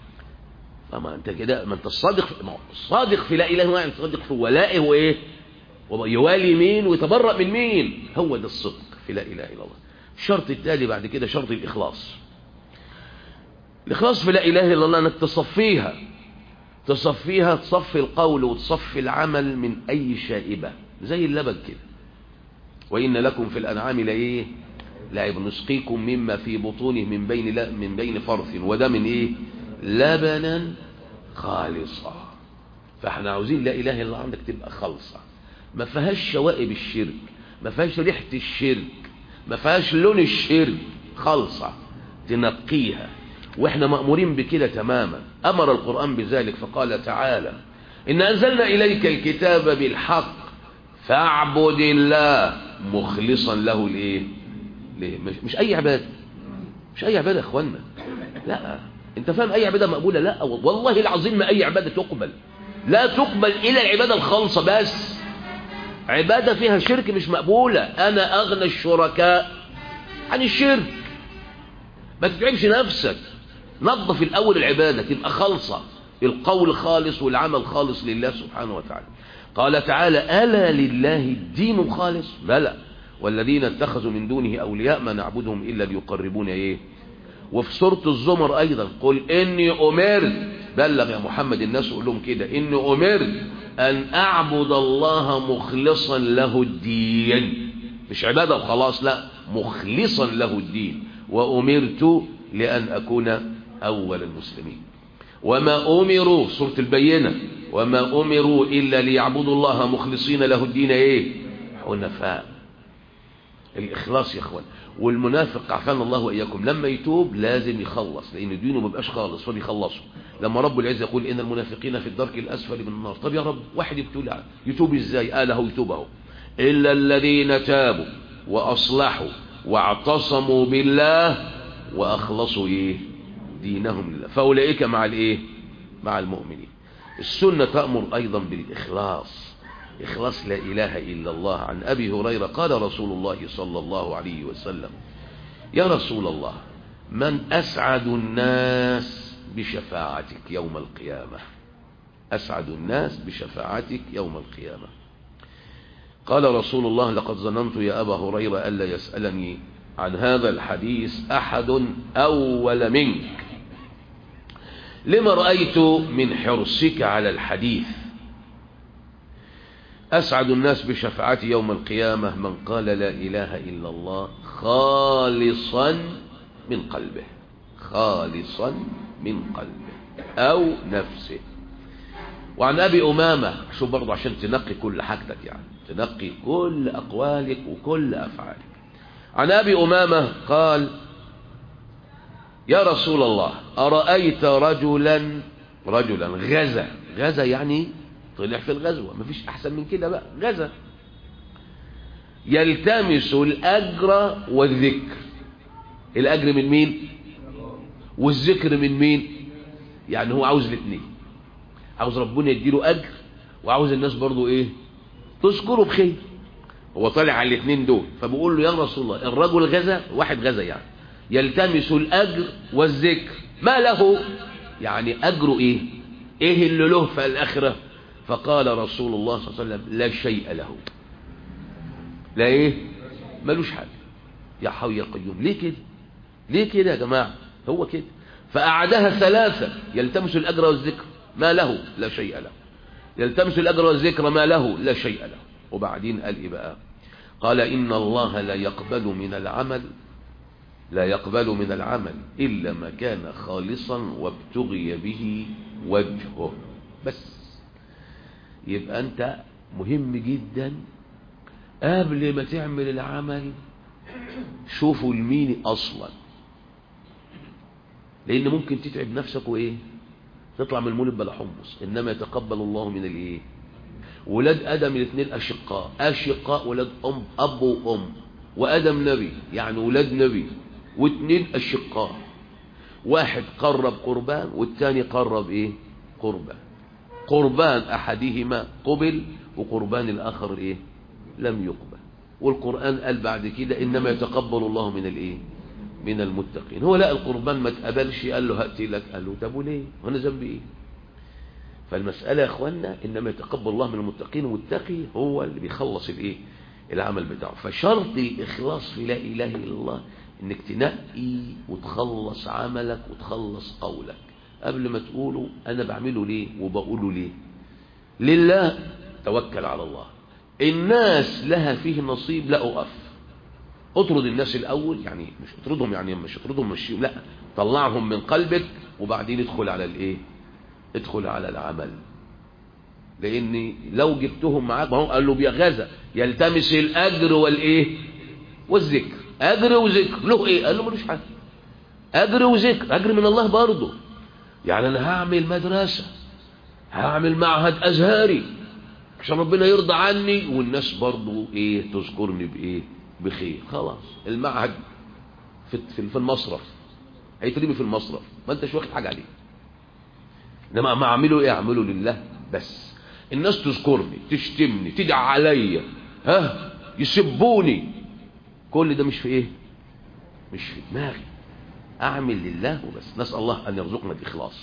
ما انت كده، ما انت الصادق صادق في لا اله الا الله يعني صادق في ولائه وايه، ويوالي مين ويتبرأ من مين. هو ده الصدق في لا اله الا الله. الشرط التالي بعد كده شرط الاخلاص. الاخلاص في لا اله الا الله انك تصفيها تصفيها تصفي القول وتصفي العمل من اي شائبه، زي اللبن كده. وان لكم في الانعام لايه؟ لعب نسقيكم مما في بطونه من بين لا من بين فرث ودم ايه؟ لبنا خالصا. فاحنا عاوزين لا اله الا الله عندك تبقى خالصه، ما فيهاش شوائب الشرك، ما فيهاش ريحه الشرك، ما فيهاش لون الشرك، خالصه تنقيها. واحنا مأمورين بكده تماما. امر القرآن بذلك فقال تعالى ان انزلنا اليك الكتاب بالحق فاعبد الله مخلصا له الايه؟ ليه؟ مش, مش اي عباده، مش اي عباده يا اخوانا، لا. انت فاهم اي عباده مقبوله؟ لا والله العظيم ما اي عباده تقبل، لا تقبل الا العباده الخالصه بس. عباده فيها شرك مش مقبوله. انا اغنى الشركاء عن الشرك. ما تتعبش نفسك، نظف الاول العباده تبقى خالصه، القول خالص والعمل خالص لله سبحانه وتعالى. قال تعالى الا لله الدين الخالص؟ بلى والذين اتخذوا من دونه اولياء ما نعبدهم الا ليقربونا ايه. وفي سورة الزمر ايضا قل اني امرت، بلغ يا محمد الناس وقول لهم كده، اني امرت ان اعبد الله مخلصا له الدين. مش عبادة وخلاص، لا، مخلصا له الدين. وامرت لان اكون اول المسلمين. وما امروا، سورة البينة، وما امروا الا ليعبدوا الله مخلصين له الدين ايه؟ حنفاء. الاخلاص يا اخوان. والمنافق عافانا الله واياكم لما يتوب لازم يخلص، لان دينه ما بقاش خالص فبيخلصه. لما رب العزه يقول ان المنافقين في الدرك الاسفل من النار، طب يا رب واحد يبتلع يتوب ازاي؟ قال له يتوب اهو، الا الذين تابوا واصلحوا واعتصموا بالله واخلصوا ايه؟ دينهم لله فاولئك مع الايه؟ مع المؤمنين. السنه تامر ايضا بالاخلاص، إخلاص لا إله إلا الله. عن أبي هريرة قال رسول الله صلى الله عليه وسلم يا رسول الله من أسعد الناس بشفاعتك يوم القيامة؟ أسعد الناس بشفاعتك يوم القيامة. قال رسول الله: لقد ظننت يا أبا هريرة ألا يسألني عن هذا الحديث أحد أول منك، لما رأيت من حرصك على الحديث. أسعد الناس بشفاعتي يوم القيامة من قال لا إله إلا الله خالصا من قلبه، خالصا من قلبه أو نفسه. وعن أبي أمامة، شو برضه عشان تنقي كل حاجتك، يعني تنقي كل أقوالك وكل أفعالك. عن أبي أمامة قال: يا رسول الله أرأيت رجلا رجلا غزا، غزا يعني طلع في الغزوة، مفيش أحسن من كده بقى، غزا، يلتمس الأجر والذكر. الأجر من مين والذكر من مين؟ يعني هو عاوز الاثنين، عاوز ربنا يديله أجر وعاوز الناس برضو إيه تذكره بخير. هو طالع على الاثنين دول، فبقول له يا رسول الله الرجل غزا، واحد غزا يعني يلتمس الأجر والذكر، ما له؟ يعني أجره إيه؟ إيه اللي له في الآخرة؟ فقال رسول الله صلى الله عليه وسلم: لا شيء له. لا إيه؟ ملوش حاجة. يا حي يا قيوم، ليه كده؟ ليه كده يا جماعة؟ هو كده. فأعدها ثلاثة: يلتمس الأجر والذكر ما له لا شيء له، يلتمس الأجر والذكر ما له لا شيء له. وبعدين قال إيه بقى؟ قال: إن الله لا يقبل من العمل لا يقبل من العمل إلا ما كان خالصا وابتغي به وجهه. بس يبقى أنت مهم جدا قبل ما تعمل العمل شوفوا المين أصلا، لأن ممكن تتعب نفسك وإيه تطلع من المولد بلا حمص. إنما يتقبل الله من الإيه؟ ولاد آدم الاثنين أشقاء، أشقاء ولاد أم، أب وأم، وآدم نبي يعني ولاد نبي، واثنين أشقاء، واحد قرب قربان والثاني قرب إيه قربان. قربان أحدهما قبل وقربان الآخر إيه لم يقبل. والقرآن قال بعد كده: إنما يتقبل الله من الإيه من المتقين. هو لا القربان ما تقبلش، قال له هأتي لك، قال له طب وليه وانا ذنبي ايه؟ فالمسألة يا اخوانا انما يتقبل الله من المتقين، والمتقي هو اللي بيخلص الايه العمل بتاعه. فشرط الاخلاص في لا اله الا الله انك تنقي وتخلص عملك وتخلص قولك قبل ما تقوله انا بعمله ليه وبقوله ليه. لله توكل على الله. الناس لها فيه نصيب، لا اقف اطرد الناس الاول، يعني مش اطردهم يعني مش اطردهم مشيهم، لا طلعهم من قلبك وبعدين ادخل على الايه ادخل على العمل. لان لو جبتهم معاك ما هو قال له بيغزى يلتمس الاجر والايه والذكر، اجر وذكر له ايه؟ قال له ملوش حاجه، اجر وذكر، اجر من الله برضه. يعني انا هعمل مدرسه، هعمل معهد ازهري عشان ربنا يرضى عني والناس برضه ايه تذكرني بايه بخير. خلاص المعهد في في المصرف هيترمي في المصرف، ما انتش واخد حاجه عليه. انما ما اعمله ايه؟ اعمله لله بس. الناس تذكرني، تشتمني، تدعي عليا، ها يسبوني، كل ده مش في ايه مش في دماغي، اعمل لله وبس. نسال الله ان يرزقنا الاخلاص.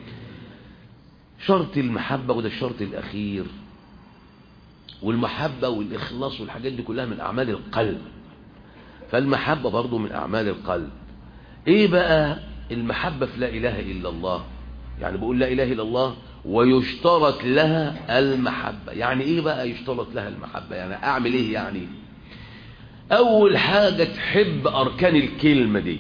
شرط المحبه وده الشرط الاخير. والمحبه والاخلاص والحاجات دي كلها من اعمال القلب، فالمحبه برضو من اعمال القلب. ايه بقى المحبه في لا اله الا الله؟ يعني بقول لا اله الا الله ويشترط لها المحبه. يعني ايه بقى يشترط لها المحبه؟ يعني اعمل ايه؟ يعني اول حاجه تحب اركان الكلمه دي.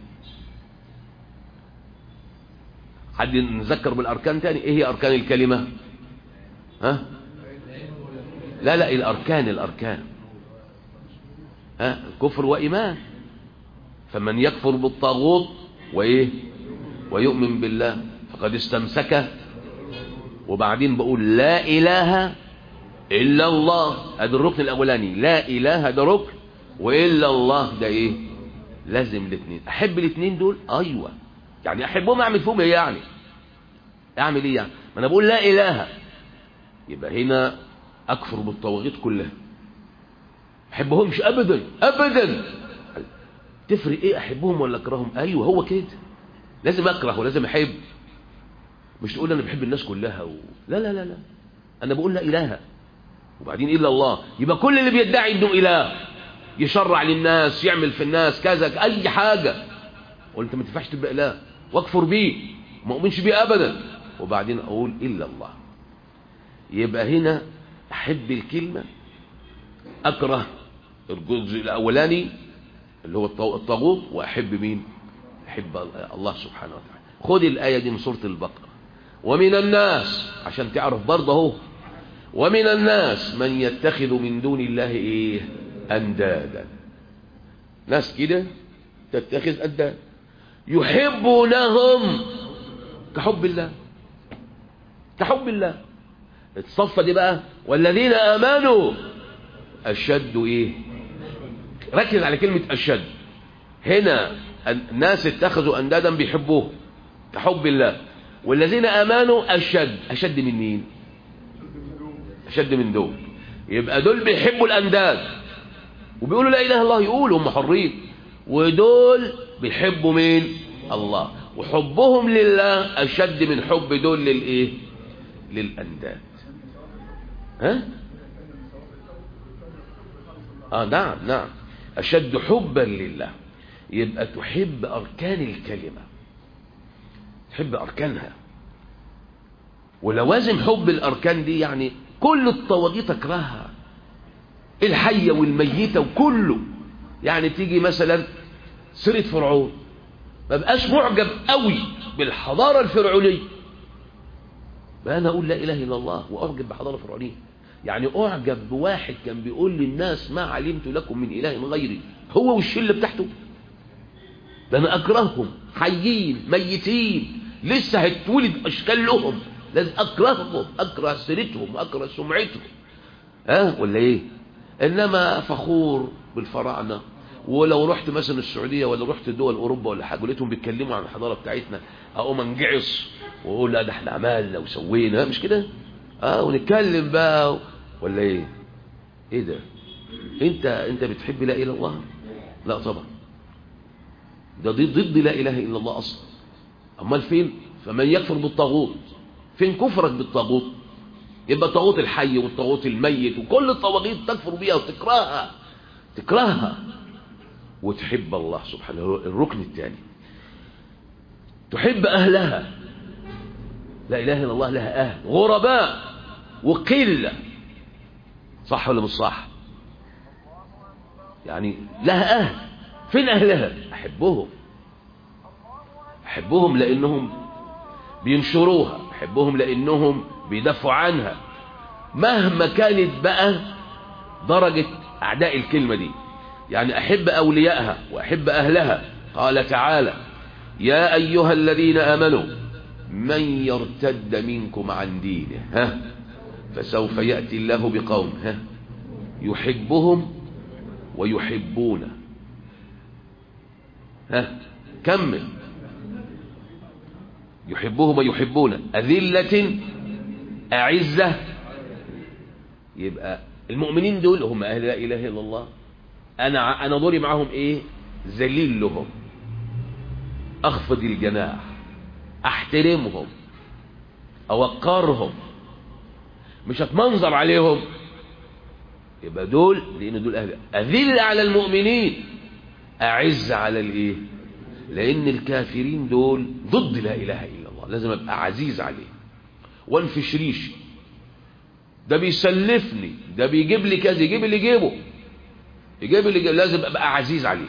حد نذكر بالاركان تاني؟ ايه هي اركان الكلمه؟ ها لا لا الاركان الاركان ها كفر وايمان. فمن يكفر بالطاغوت وايه ويؤمن بالله فقد استمسك. وبعدين بقول لا اله الا الله، ادي الركن الاولاني، لا اله ده ركن، والا الله ده ايه لازم الاثنين. احب الاثنين دول ايوه، يعني احبهم اعمل فيهم ايه؟ يعني اعمل ايه يعني؟ ما انا بقول لا اله، يبقى هنا اكفر بالطواغيت كلها، احبهمش ابدا ابدا. تفرق ايه احبهم ولا اكرههم؟ ايوه هو كده، لازم اكره ولازم احب. مش تقول انا بحب الناس كلها و... لا لا لا لا، انا بقول لا اله وبعدين الا الله. يبقى كل اللي بيدعي انه اله يشرع للناس، يعمل في الناس كذا اي حاجه، وانت ما تنفعش تبقى اله واكفر بيه ما اؤمنش بيه ابدا، وبعدين اقول الا الله. يبقى هنا احب الكلمه، اكره الجزء الاولاني اللي هو الطاغوت، واحب مين؟ احب الله سبحانه وتعالى. خد الايه دي من سوره البقره، ومن الناس، عشان تعرف برضه اهو، ومن الناس من يتخذ من دون الله ايه؟ اندادا. ناس كده تتخذ انداد يحبونهم كحب الله، كحب الله. الصفه دي بقى والذين امنوا اشد ايه؟ ركز على كلمه اشد هنا. الناس اتخذوا اندادا بيحبوه كحب الله، والذين امنوا اشد. اشد من مين؟ اشد من دول. يبقى دول بيحبوا الانداد وبيقولوا لا اله الا الله، يقولوا هم حرين، ودول بيحبوا مين؟ الله، وحبهم لله اشد من حب دول للايه؟ للانداد. ها اه نعم نعم، اشد حبا لله. يبقى تحب اركان الكلمه، تحب اركانها، ولوازم حب الاركان دي يعني كل الطواغيت تكرهها، الحيه والميته وكله. يعني تيجي مثلا سيره فرعون، ما بقاش معجب قوي بالحضاره الفرعونيه، بقى انا اقول لا اله الا الله واعجب بحضاره الفرعونيه. يعني اعجب بواحد كان بيقول للناس ما علمت لكم من اله غيري، هو والشله بتاعته. ده انا اكرههم حيين ميتين لسه هتولد اشكال لهم، لازم اكرههم، اكره سيرتهم، اكره سمعتهم. ها أه؟ ولا ايه؟ انما فخور بالفراعنه. ولو رحت مثلا السعوديه ولا رحت دول اوروبا ولا حاجه ولقيتهم بيتكلموا عن الحضاره بتاعتنا، اقوم انجعص واقول لا ده احنا عملنا وسوينا، مش كده؟ اه ونتكلم بقى ولا ايه؟ ايه ده؟ انت انت بتحب لا اله الا الله؟ لا طبعا، ده ضد لا اله الا الله اصلا. امال فين؟ فمن يكفر بالطاغوت، فين كفرك بالطاغوت؟ يبقى طاغوت الحي والطاغوت الميت وكل الطواغيت تكفر بيها وتكرهها، تكرهها وتحب الله سبحانه. الركن الثاني تحب اهلها. لا اله الا الله لها اهل غرباء وقله، صح ولا مش صح؟ يعني لها اهل، فين اهلها؟ احبهم، احبهم لانهم بينشروها، احبهم لانهم بيدافعوا عنها مهما كانت بقى درجة اعداء الكلمة دي. يعني احب اوليائها واحب اهلها. قال تعالى يا ايها الذين امنوا من يرتد منكم عن دينه ها فسوف يأتي الله بقوم ها يحبهم ويحبونه. ها كمل، يحبهم ويحبونه أذلة أعزة. يبقى المؤمنين دول هم أهل لا إله إلا الله. أنا أنا دوري معهم إيه؟ ذليل لهم، أخفض الجناح، أحترمهم، أوقرهم، مش هتمنظر عليهم. يبقى دول لأن دول أهل. أذل على المؤمنين أعز على الإيه؟ لأن الكافرين دول ضد لا إله إلا الله، لازم أبقى عزيز عليه وانفش ريشي. ده بيسلفني، ده بيجيب لي كذا، يجيب اللي يجيبه، يجيب اللي يجيبه، لازم أبقى عزيز عليه،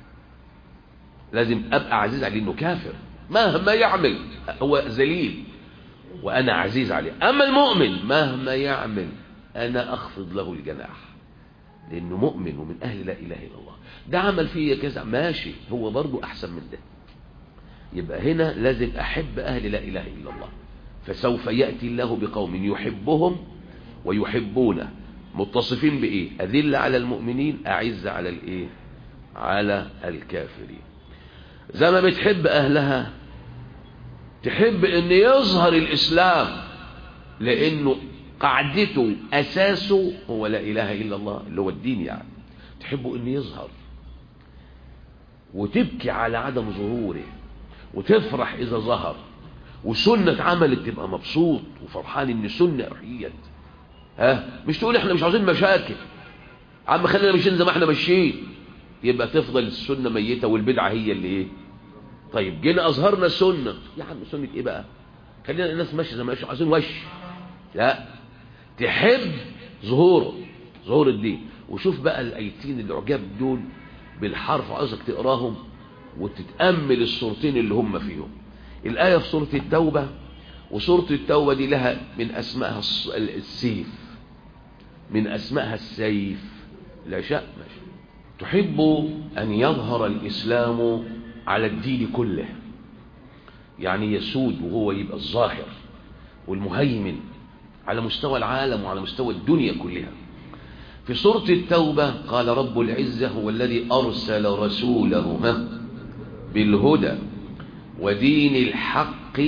لازم أبقى عزيز عليه إنه كافر مهما يعمل هو ذليل وأنا عزيز عليه. أما المؤمن مهما يعمل أنا أخفض له الجناح لأنه مؤمن ومن أهل لا إله إلا الله. ده عمل فيه كذا ماشي، هو برضو أحسن من ده. يبقى هنا لازم أحب أهل لا إله إلا الله. فسوف يأتي الله بقوم يحبهم ويحبونه، متصفين بإيه؟ أذل على المؤمنين أعز على الإيه؟ على الكافرين. زي ما بتحب أهلها تحب أن يظهر الإسلام، لأنه قاعدته أساسه هو لا إله إلا الله اللي هو الدين. يعني تحبه أن يظهر وتبكي على عدم ظهوره وتفرح إذا ظهر وسنة اتعملت تبقى مبسوط وفرحان ان سنة احيت. ها مش تقول احنا مش عاوزين مشاكل، عم خلينا ماشيين زي ما احنا ماشيين، يبقى تفضل السنة ميتة والبدعة هي اللي ايه. طيب جينا اظهرنا السنة، يا عم سنة ايه بقى، خلينا الناس ماشية زي ما ماشيين، عايزين وش. لا، تحب ظهوره، ظهور الدين. وشوف بقى الايتين العجاب دول بالحرف، عايزك تقراهم وتتأمل الصورتين اللي هم فيهم. الآية في سورة التوبة، وسورة التوبة دي لها من أسمائها السيف، من أسمائها السيف. العشاء ماشي. تحب أن يظهر الإسلام على الدين كله، يعني يسود وهو يبقى الظاهر والمهيمن على مستوى العالم وعلى مستوى الدنيا كلها. في سورة التوبة قال رب العزة هو الذي أرسل رسوله بالهدى ودين الحق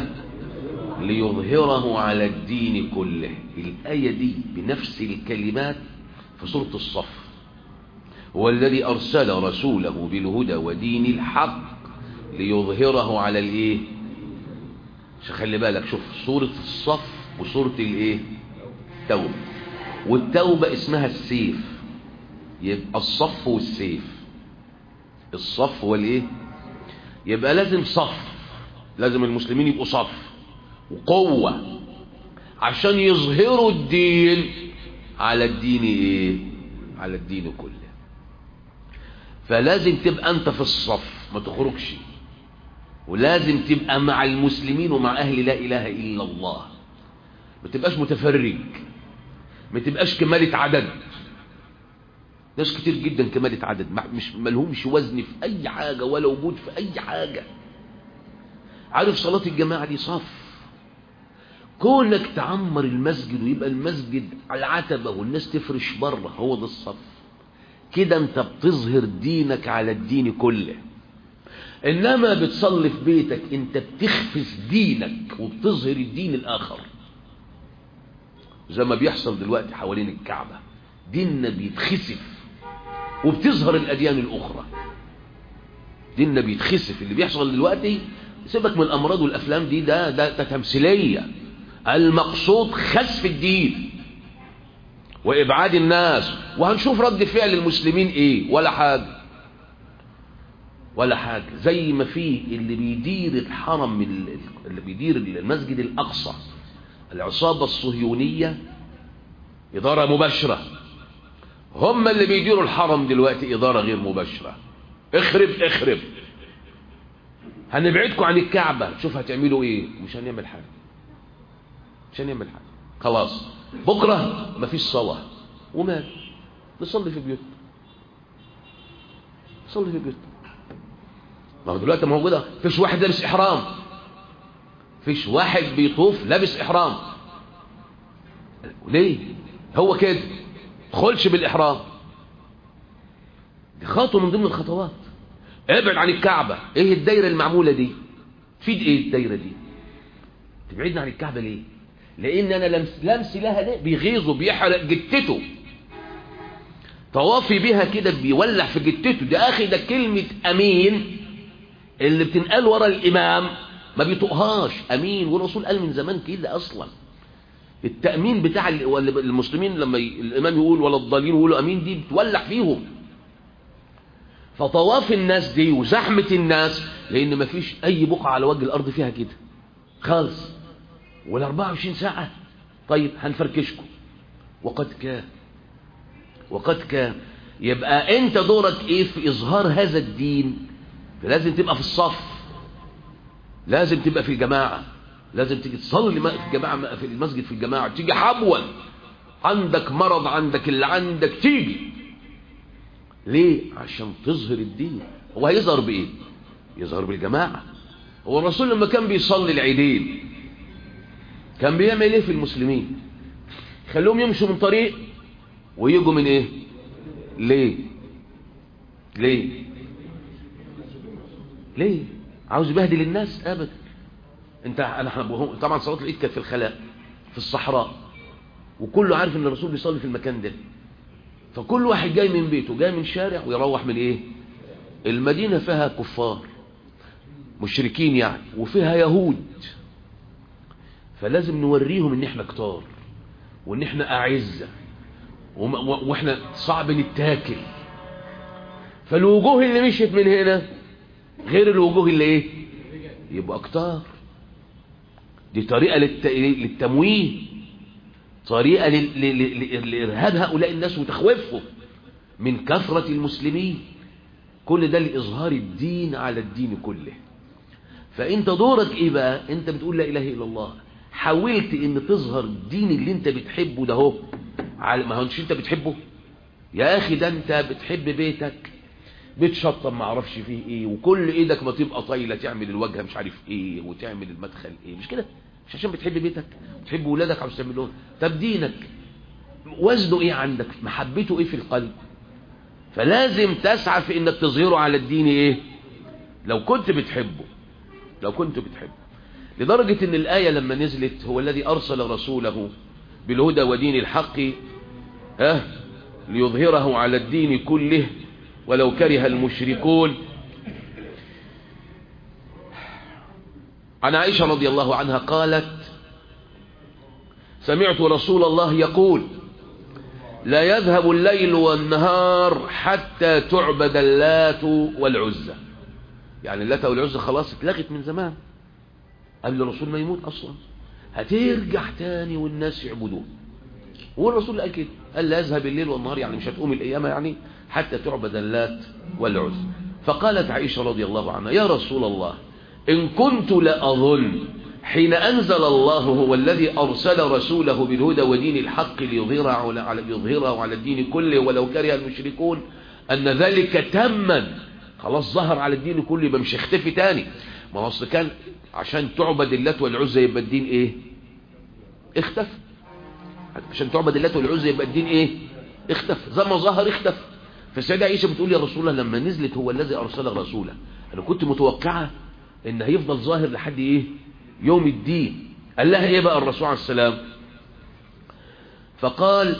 ليظهره على الدين كله. الآية دي بنفس الكلمات في سورة الصف، هو الذي أرسل رسوله بالهدى ودين الحق ليظهره على الايه. خلي بالك، شوف سورة الصف وسورة الايه التوبة، والتوبة اسمها السيف، يبقى الصف والسيف. الصف والايه، يبقى لازم صف، لازم المسلمين يبقوا صف وقوة عشان يظهروا الدين على الدين ايه، على الدين كله. فلازم تبقى انت في الصف ما تخرجش، ولازم تبقى مع المسلمين ومع اهل لا اله الا الله، ما تبقاش متفرج، ما تبقاش كمالة عدد. ناس كتير جدا كمالة عدد، مش ملهمش وزن في اي حاجة ولا وجود في اي حاجة. عارف صلاة الجماعة دي صف، كونك تعمر المسجد ويبقى المسجد على العتبة والناس تفرش بره، هو ده الصف. كده انت بتظهر دينك على الدين كله. انما بتصلي في بيتك انت بتخفف دينك وبتظهر الدين الاخر، زي ما بيحصل دلوقتي حوالين الكعبة، ديننا بيتخسف وبتظهر الاديان الاخرى. ديننا بيتخسف، اللي بيحصل دلوقتي سيبك من الامراض والافلام دي، ده ده, ده تمثيليه. المقصود خسف الدين وابعاد الناس. وهنشوف رد فعل المسلمين ايه، ولا حاجه ولا حاجه. زي ما في اللي بيدير الحرم، اللي بيدير المسجد الاقصى، العصابه الصهيونيه اداره مباشره، هم اللي بيديروا الحرم دلوقتي اداره غير مباشره. اخرب اخرب، هنبعدكم عن الكعبة، شوف هتعملوا ايه. مش هنعمل حاجة، مش هنعمل حاجة، خلاص. بكرة مفيش صلاة، ومال نصلي في بيوتنا، نصلي في بيوتنا. ما هو دلوقتي موجودة، فيش واحد لابس احرام، فيش واحد بيطوف لابس احرام. ليه؟ هو كده تدخلش بالاحرام، دي خطوة من ضمن الخطوات. ابعد عن الكعبة. ايه الدايرة المعمولة دي؟ تفيد ايه الدايرة دي؟ تبعدنا عن الكعبة ليه؟ لان انا لمس, لمس لها ليه؟ بيغيظه، بيحرق جتته. طوافي بيها كده بيولع في جتته. ده اخي ده كلمة امين اللي بتنقال ورا الامام ما بيطقهاش. امين، والرسول قال من زمان كده اصلا. التأمين بتاع المسلمين لما الامام يقول ولا الضالين يقولوا امين، دي بتولع فيهم. فطواف الناس دي وزحمة الناس، لان ما فيش اي بقعة على وجه الارض فيها كده خالص، ولا أربعة وعشرين ساعة. طيب هنفركشكم، وقد كان وقد كان. يبقى انت دورك ايه في اظهار هذا الدين؟ فلازم تبقى في الصف، لازم تبقى في الجماعة، لازم تيجي تصلي في الجماعة في المسجد في الجماعة، تيجي حبوا، عندك مرض، عندك اللي عندك، تيجي ليه؟ عشان تظهر الدين. هو هيظهر بايه؟ يظهر بالجماعة. هو الرسول لما كان بيصلي العيدين كان بيعمل ايه في المسلمين؟ خلوهم يمشوا من طريق ويجوا من ايه؟ ليه ليه ليه عاوز يبهدل الناس؟ ابدا. انت انا طبعا صلاه العيد كانت في الخلاء في الصحراء، وكله عارف ان الرسول بيصلي في المكان ده، فكل واحد جاي من بيته، جاي من شارع ويروح من ايه؟ المدينه فيها كفار مشركين يعني، وفيها يهود فلازم نوريهم ان احنا كتار وان احنا اعزة واحنا صعب نتاكل. فالوجوه اللي مشيت من هنا غير الوجوه اللي ايه يبقى كتار. دي طريقة للت... للتمويه، طريقة ل... ل... ل... لإرهاب هؤلاء الناس وتخويفهم من كثرة المسلمين. كل ده لإظهار الدين على الدين كله. فأنت دورك إيه بقى؟ أنت بتقول لا إله إلا الله، حاولت إن تظهر الدين اللي أنت بتحبه ده هو على ما هونش أنت بتحبه يا أخي، ده أنت بتحب بيتك بتشطب ما عرفش فيه إيه، وكل إيدك ما تبقى طايلة تعمل الوجه مش عارف إيه وتعمل المدخل إيه، مش كده؟ مش عشان بتحب بيتك بتحب ولادك عاوز تعملهم. طب دينك وزنه إيه عندك؟ محبته إيه في القلب؟ فلازم تسعى في إنك تظهره على الدين إيه لو كنت بتحبه، لو كنت بتحبه. لدرجة ان الآية لما نزلت هو الذي أرسل رسوله بالهدى ودين الحق ها ليظهره على الدين كله ولو كره المشركون. عن عائشة رضي الله عنها قالت سمعت رسول الله يقول لا يذهب الليل والنهار حتى تعبد اللات والعزى. يعني اللات والعزى خلاص اتلغت من زمان قبل الرسول ما يموت اصلا، هترجع تاني والناس يعبدون. والرسول قال كده، قال لا يذهب الليل والنهار، يعني مش هتقوم القيامه يعني حتى تعبد اللات والعزى. فقالت عائشه رضي الله عنها يا رسول الله ان كنت لاظن حين انزل الله هو الذي ارسل رسوله بالهدى ودين الحق ليظهره على ليظهره على الدين كله ولو كره المشركون ان ذلك تما، خلاص ظهر على الدين كله يبقى مش هيختفي تاني. ما هو اصل كان عشان تعبد اللات والعزى يبقى الدين ايه اختفى، عشان تعبد اللات والعزى يبقى الدين ايه اختفى، زي ما ظهر اختفى. فالسيدة عائشة بتقول يا رسول الله لما نزلت هو الذي ارسل رسوله انا كنت متوقعة ان هيفضل ظاهر لحد ايه يوم الدين. قال لها ايه بقى الرسول عليه السلام؟ فقال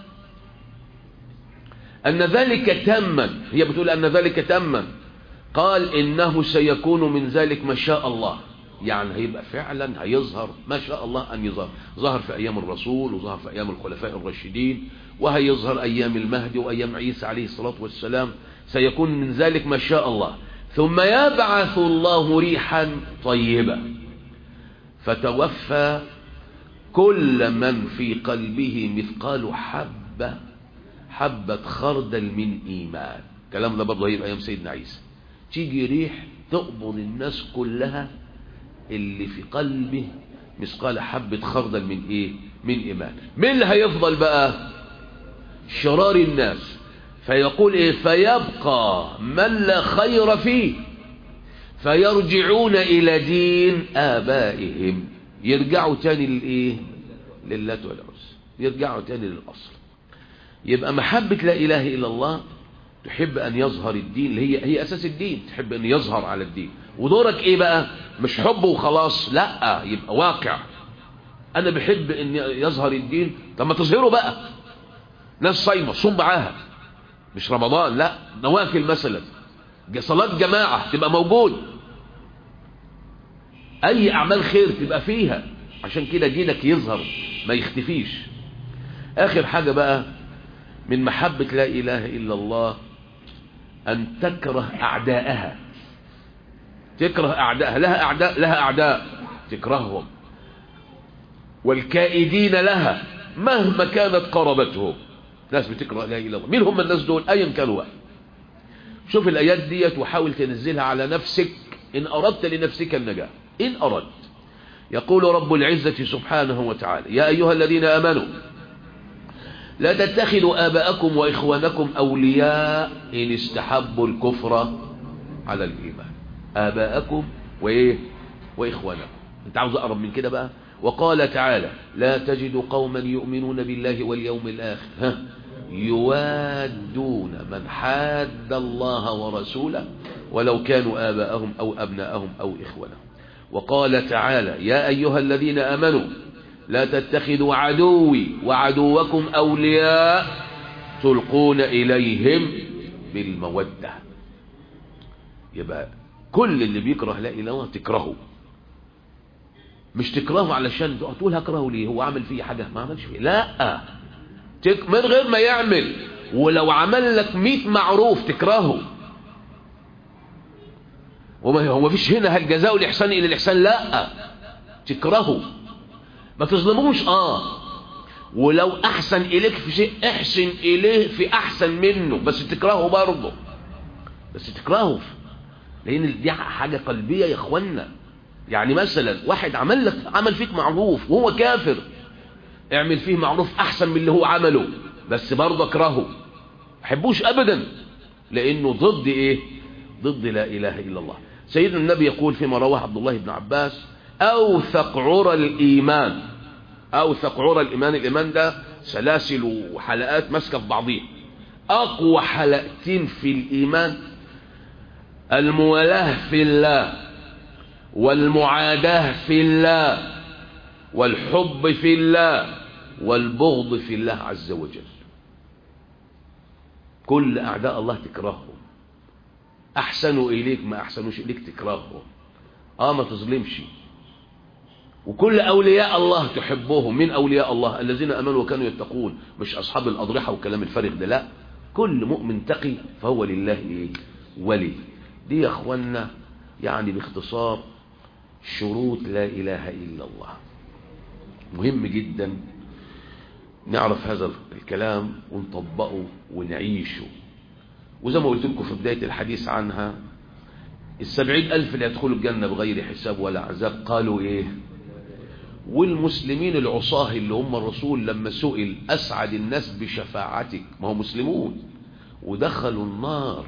ان ذلك تما، هي بتقول ان ذلك تما، قال إنه سيكون من ذلك ما شاء الله، يعني هيبقى فعلا هيظهر ما شاء الله أن يظهر. ظهر في أيام الرسول وظهر في أيام الخلفاء الراشدين وهيظهر أيام المهدي وأيام عيسى عليه الصلاة والسلام، سيكون من ذلك ما شاء الله. ثم يبعث الله ريحا طيبة فتوفى كل من في قلبه مثقال حبة حبة خردل من إيمان. كلام ده برضه هيبقى أيام سيدنا عيسى. تيجي ريح تقبض الناس كلها اللي في قلبه مثقال حبة خردل من ايه من ايمان. مين اللي هيفضل بقى؟ شرار الناس. فيقول ايه فيبقى من لا خير فيه فيرجعون الى دين ابائهم، يرجعوا تاني للايه للات والعزى، يرجعوا تاني للاصل. يبقى محبة لا اله الا الله تحب ان يظهر الدين اللي هي هي اساس الدين، تحب ان يظهر على الدين. ودورك ايه بقى؟ مش حب وخلاص، لا، يبقى واقع. انا بحب ان يظهر الدين، طب ما تظهره بقى. ناس صايمه صوم معاها، مش رمضان لا، نوافل مثلا، صلاه جماعه تبقى موجود، اي اعمال خير تبقى فيها، عشان كده دينك يظهر ما يختفيش. اخر حاجه بقى من محبه لا اله الا الله أن تكره أعداءها. تكره أعداءها، لها أعداء لها أعداء تكرههم، والكائدين لها مهما كانت قربتهم. ناس بتكره لا إله إلا الله. مين هم الناس دول؟ أيا كانوا. شوف الآيات ديت وحاول تنزلها على نفسك إن أردت لنفسك النجاة. إن أردت. يقول رب العزة سبحانه وتعالى يا أيها الذين آمنوا لا تتخذوا آباءكم وإخوانكم أولياء إن استحبوا الكفر على الإيمان. آباءكم وإيه وإخوانكم. أنت عاوز أقرب من كده بقى؟ وقال تعالى لا تجد قوما يؤمنون بالله واليوم الآخر ها يوادون من حاد الله ورسوله ولو كانوا آباءهم أو أبناءهم أو إخوانهم. وقال تعالى يا أيها الذين آمنوا لا تتخذوا عدوي وعدوكم أولياء تلقون إليهم بالمودة. يبقى كل اللي بيكره لا إله إلا الله تكرهه، مش تكرهه علشان تقول هكرهه ليه، هو عمل فيه حاجة ما عملش فيه، لا، من غير ما يعمل. ولو عمل لك مئة معروف تكرهه، وما هو مفيش هنا هل جزاء الإحسان إلى الإحسان، لا، تكرهه، ما تظلموش. اه ولو أحسن إليك في شيء احسن إليه في أحسن منه، بس تكرهه برضه، بس تكرهه، لأن دي حاجة قلبية يا إخوانا. يعني مثلا واحد عمل لك عمل فيك معروف وهو كافر، اعمل فيه معروف أحسن من اللي هو عمله، بس برضه اكرهه، ما احبوش أبدا، لأنه ضد إيه؟ ضد لا إله إلا الله. سيدنا النبي يقول فيما رواه عبد الله بن عباس: أوثق عرى الإيمان. أوثق عرى الإيمان، الإيمان ده سلاسل وحلقات ماسكة في بعضيها. أقوى حلقتين في الإيمان الموالاة في الله، والمعاداة في الله، والحب في الله، والبغض في الله عز وجل. كل أعداء الله تكرههم، أحسنوا إليك ما أحسنوش إليك تكرههم، آه ما تظلمش. وكل أولياء الله تحبهم. من أولياء الله؟ الذين أمنوا وكانوا يتقون، مش أصحاب الأضرحة والكلام الفارغ ده، لا، كل مؤمن تقي فهو لله إيه؟ ولي. دي يا أخوانا يعني باختصار شروط لا إله إلا الله. مهم جدا نعرف هذا الكلام ونطبقه ونعيشه. وزي ما قلت لكم في بداية الحديث عنها، السبعين ألف اللي يدخلوا الجنة بغير حساب ولا عذاب قالوا إيه؟ والمسلمين العصاه اللي هم الرسول لما سئل أسعد الناس بشفاعتك، ما هو مسلمون ودخلوا النار،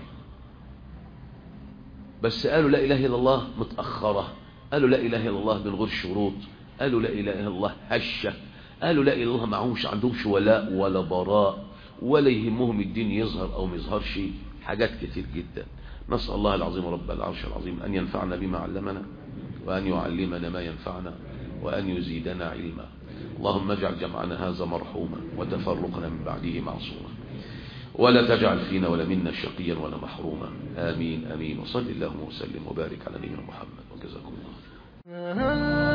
بس قالوا لا إله إلا الله متأخرة، قالوا لا إله إلا الله من غير شروط، قالوا لا إله إلا الله هشة، قالوا لا إله إلا الله معهمش عندهمش ولاء ولا براء، ولا يهمهم الدين يظهر أو ما يظهرش، حاجات كتير جدا. نسأل الله العظيم رب العرش العظيم أن ينفعنا بما علمنا، وأن يعلمنا ما ينفعنا، وأن يزيدنا علما. اللهم اجعل جمعنا هذا مرحوما وتفرقنا من بعده معصوما، ولا تجعل فينا ولا منا شقيا ولا محروما. آمين آمين. وصل اللهم وسلم وبارك على نبينا محمد، وجزاكم الله.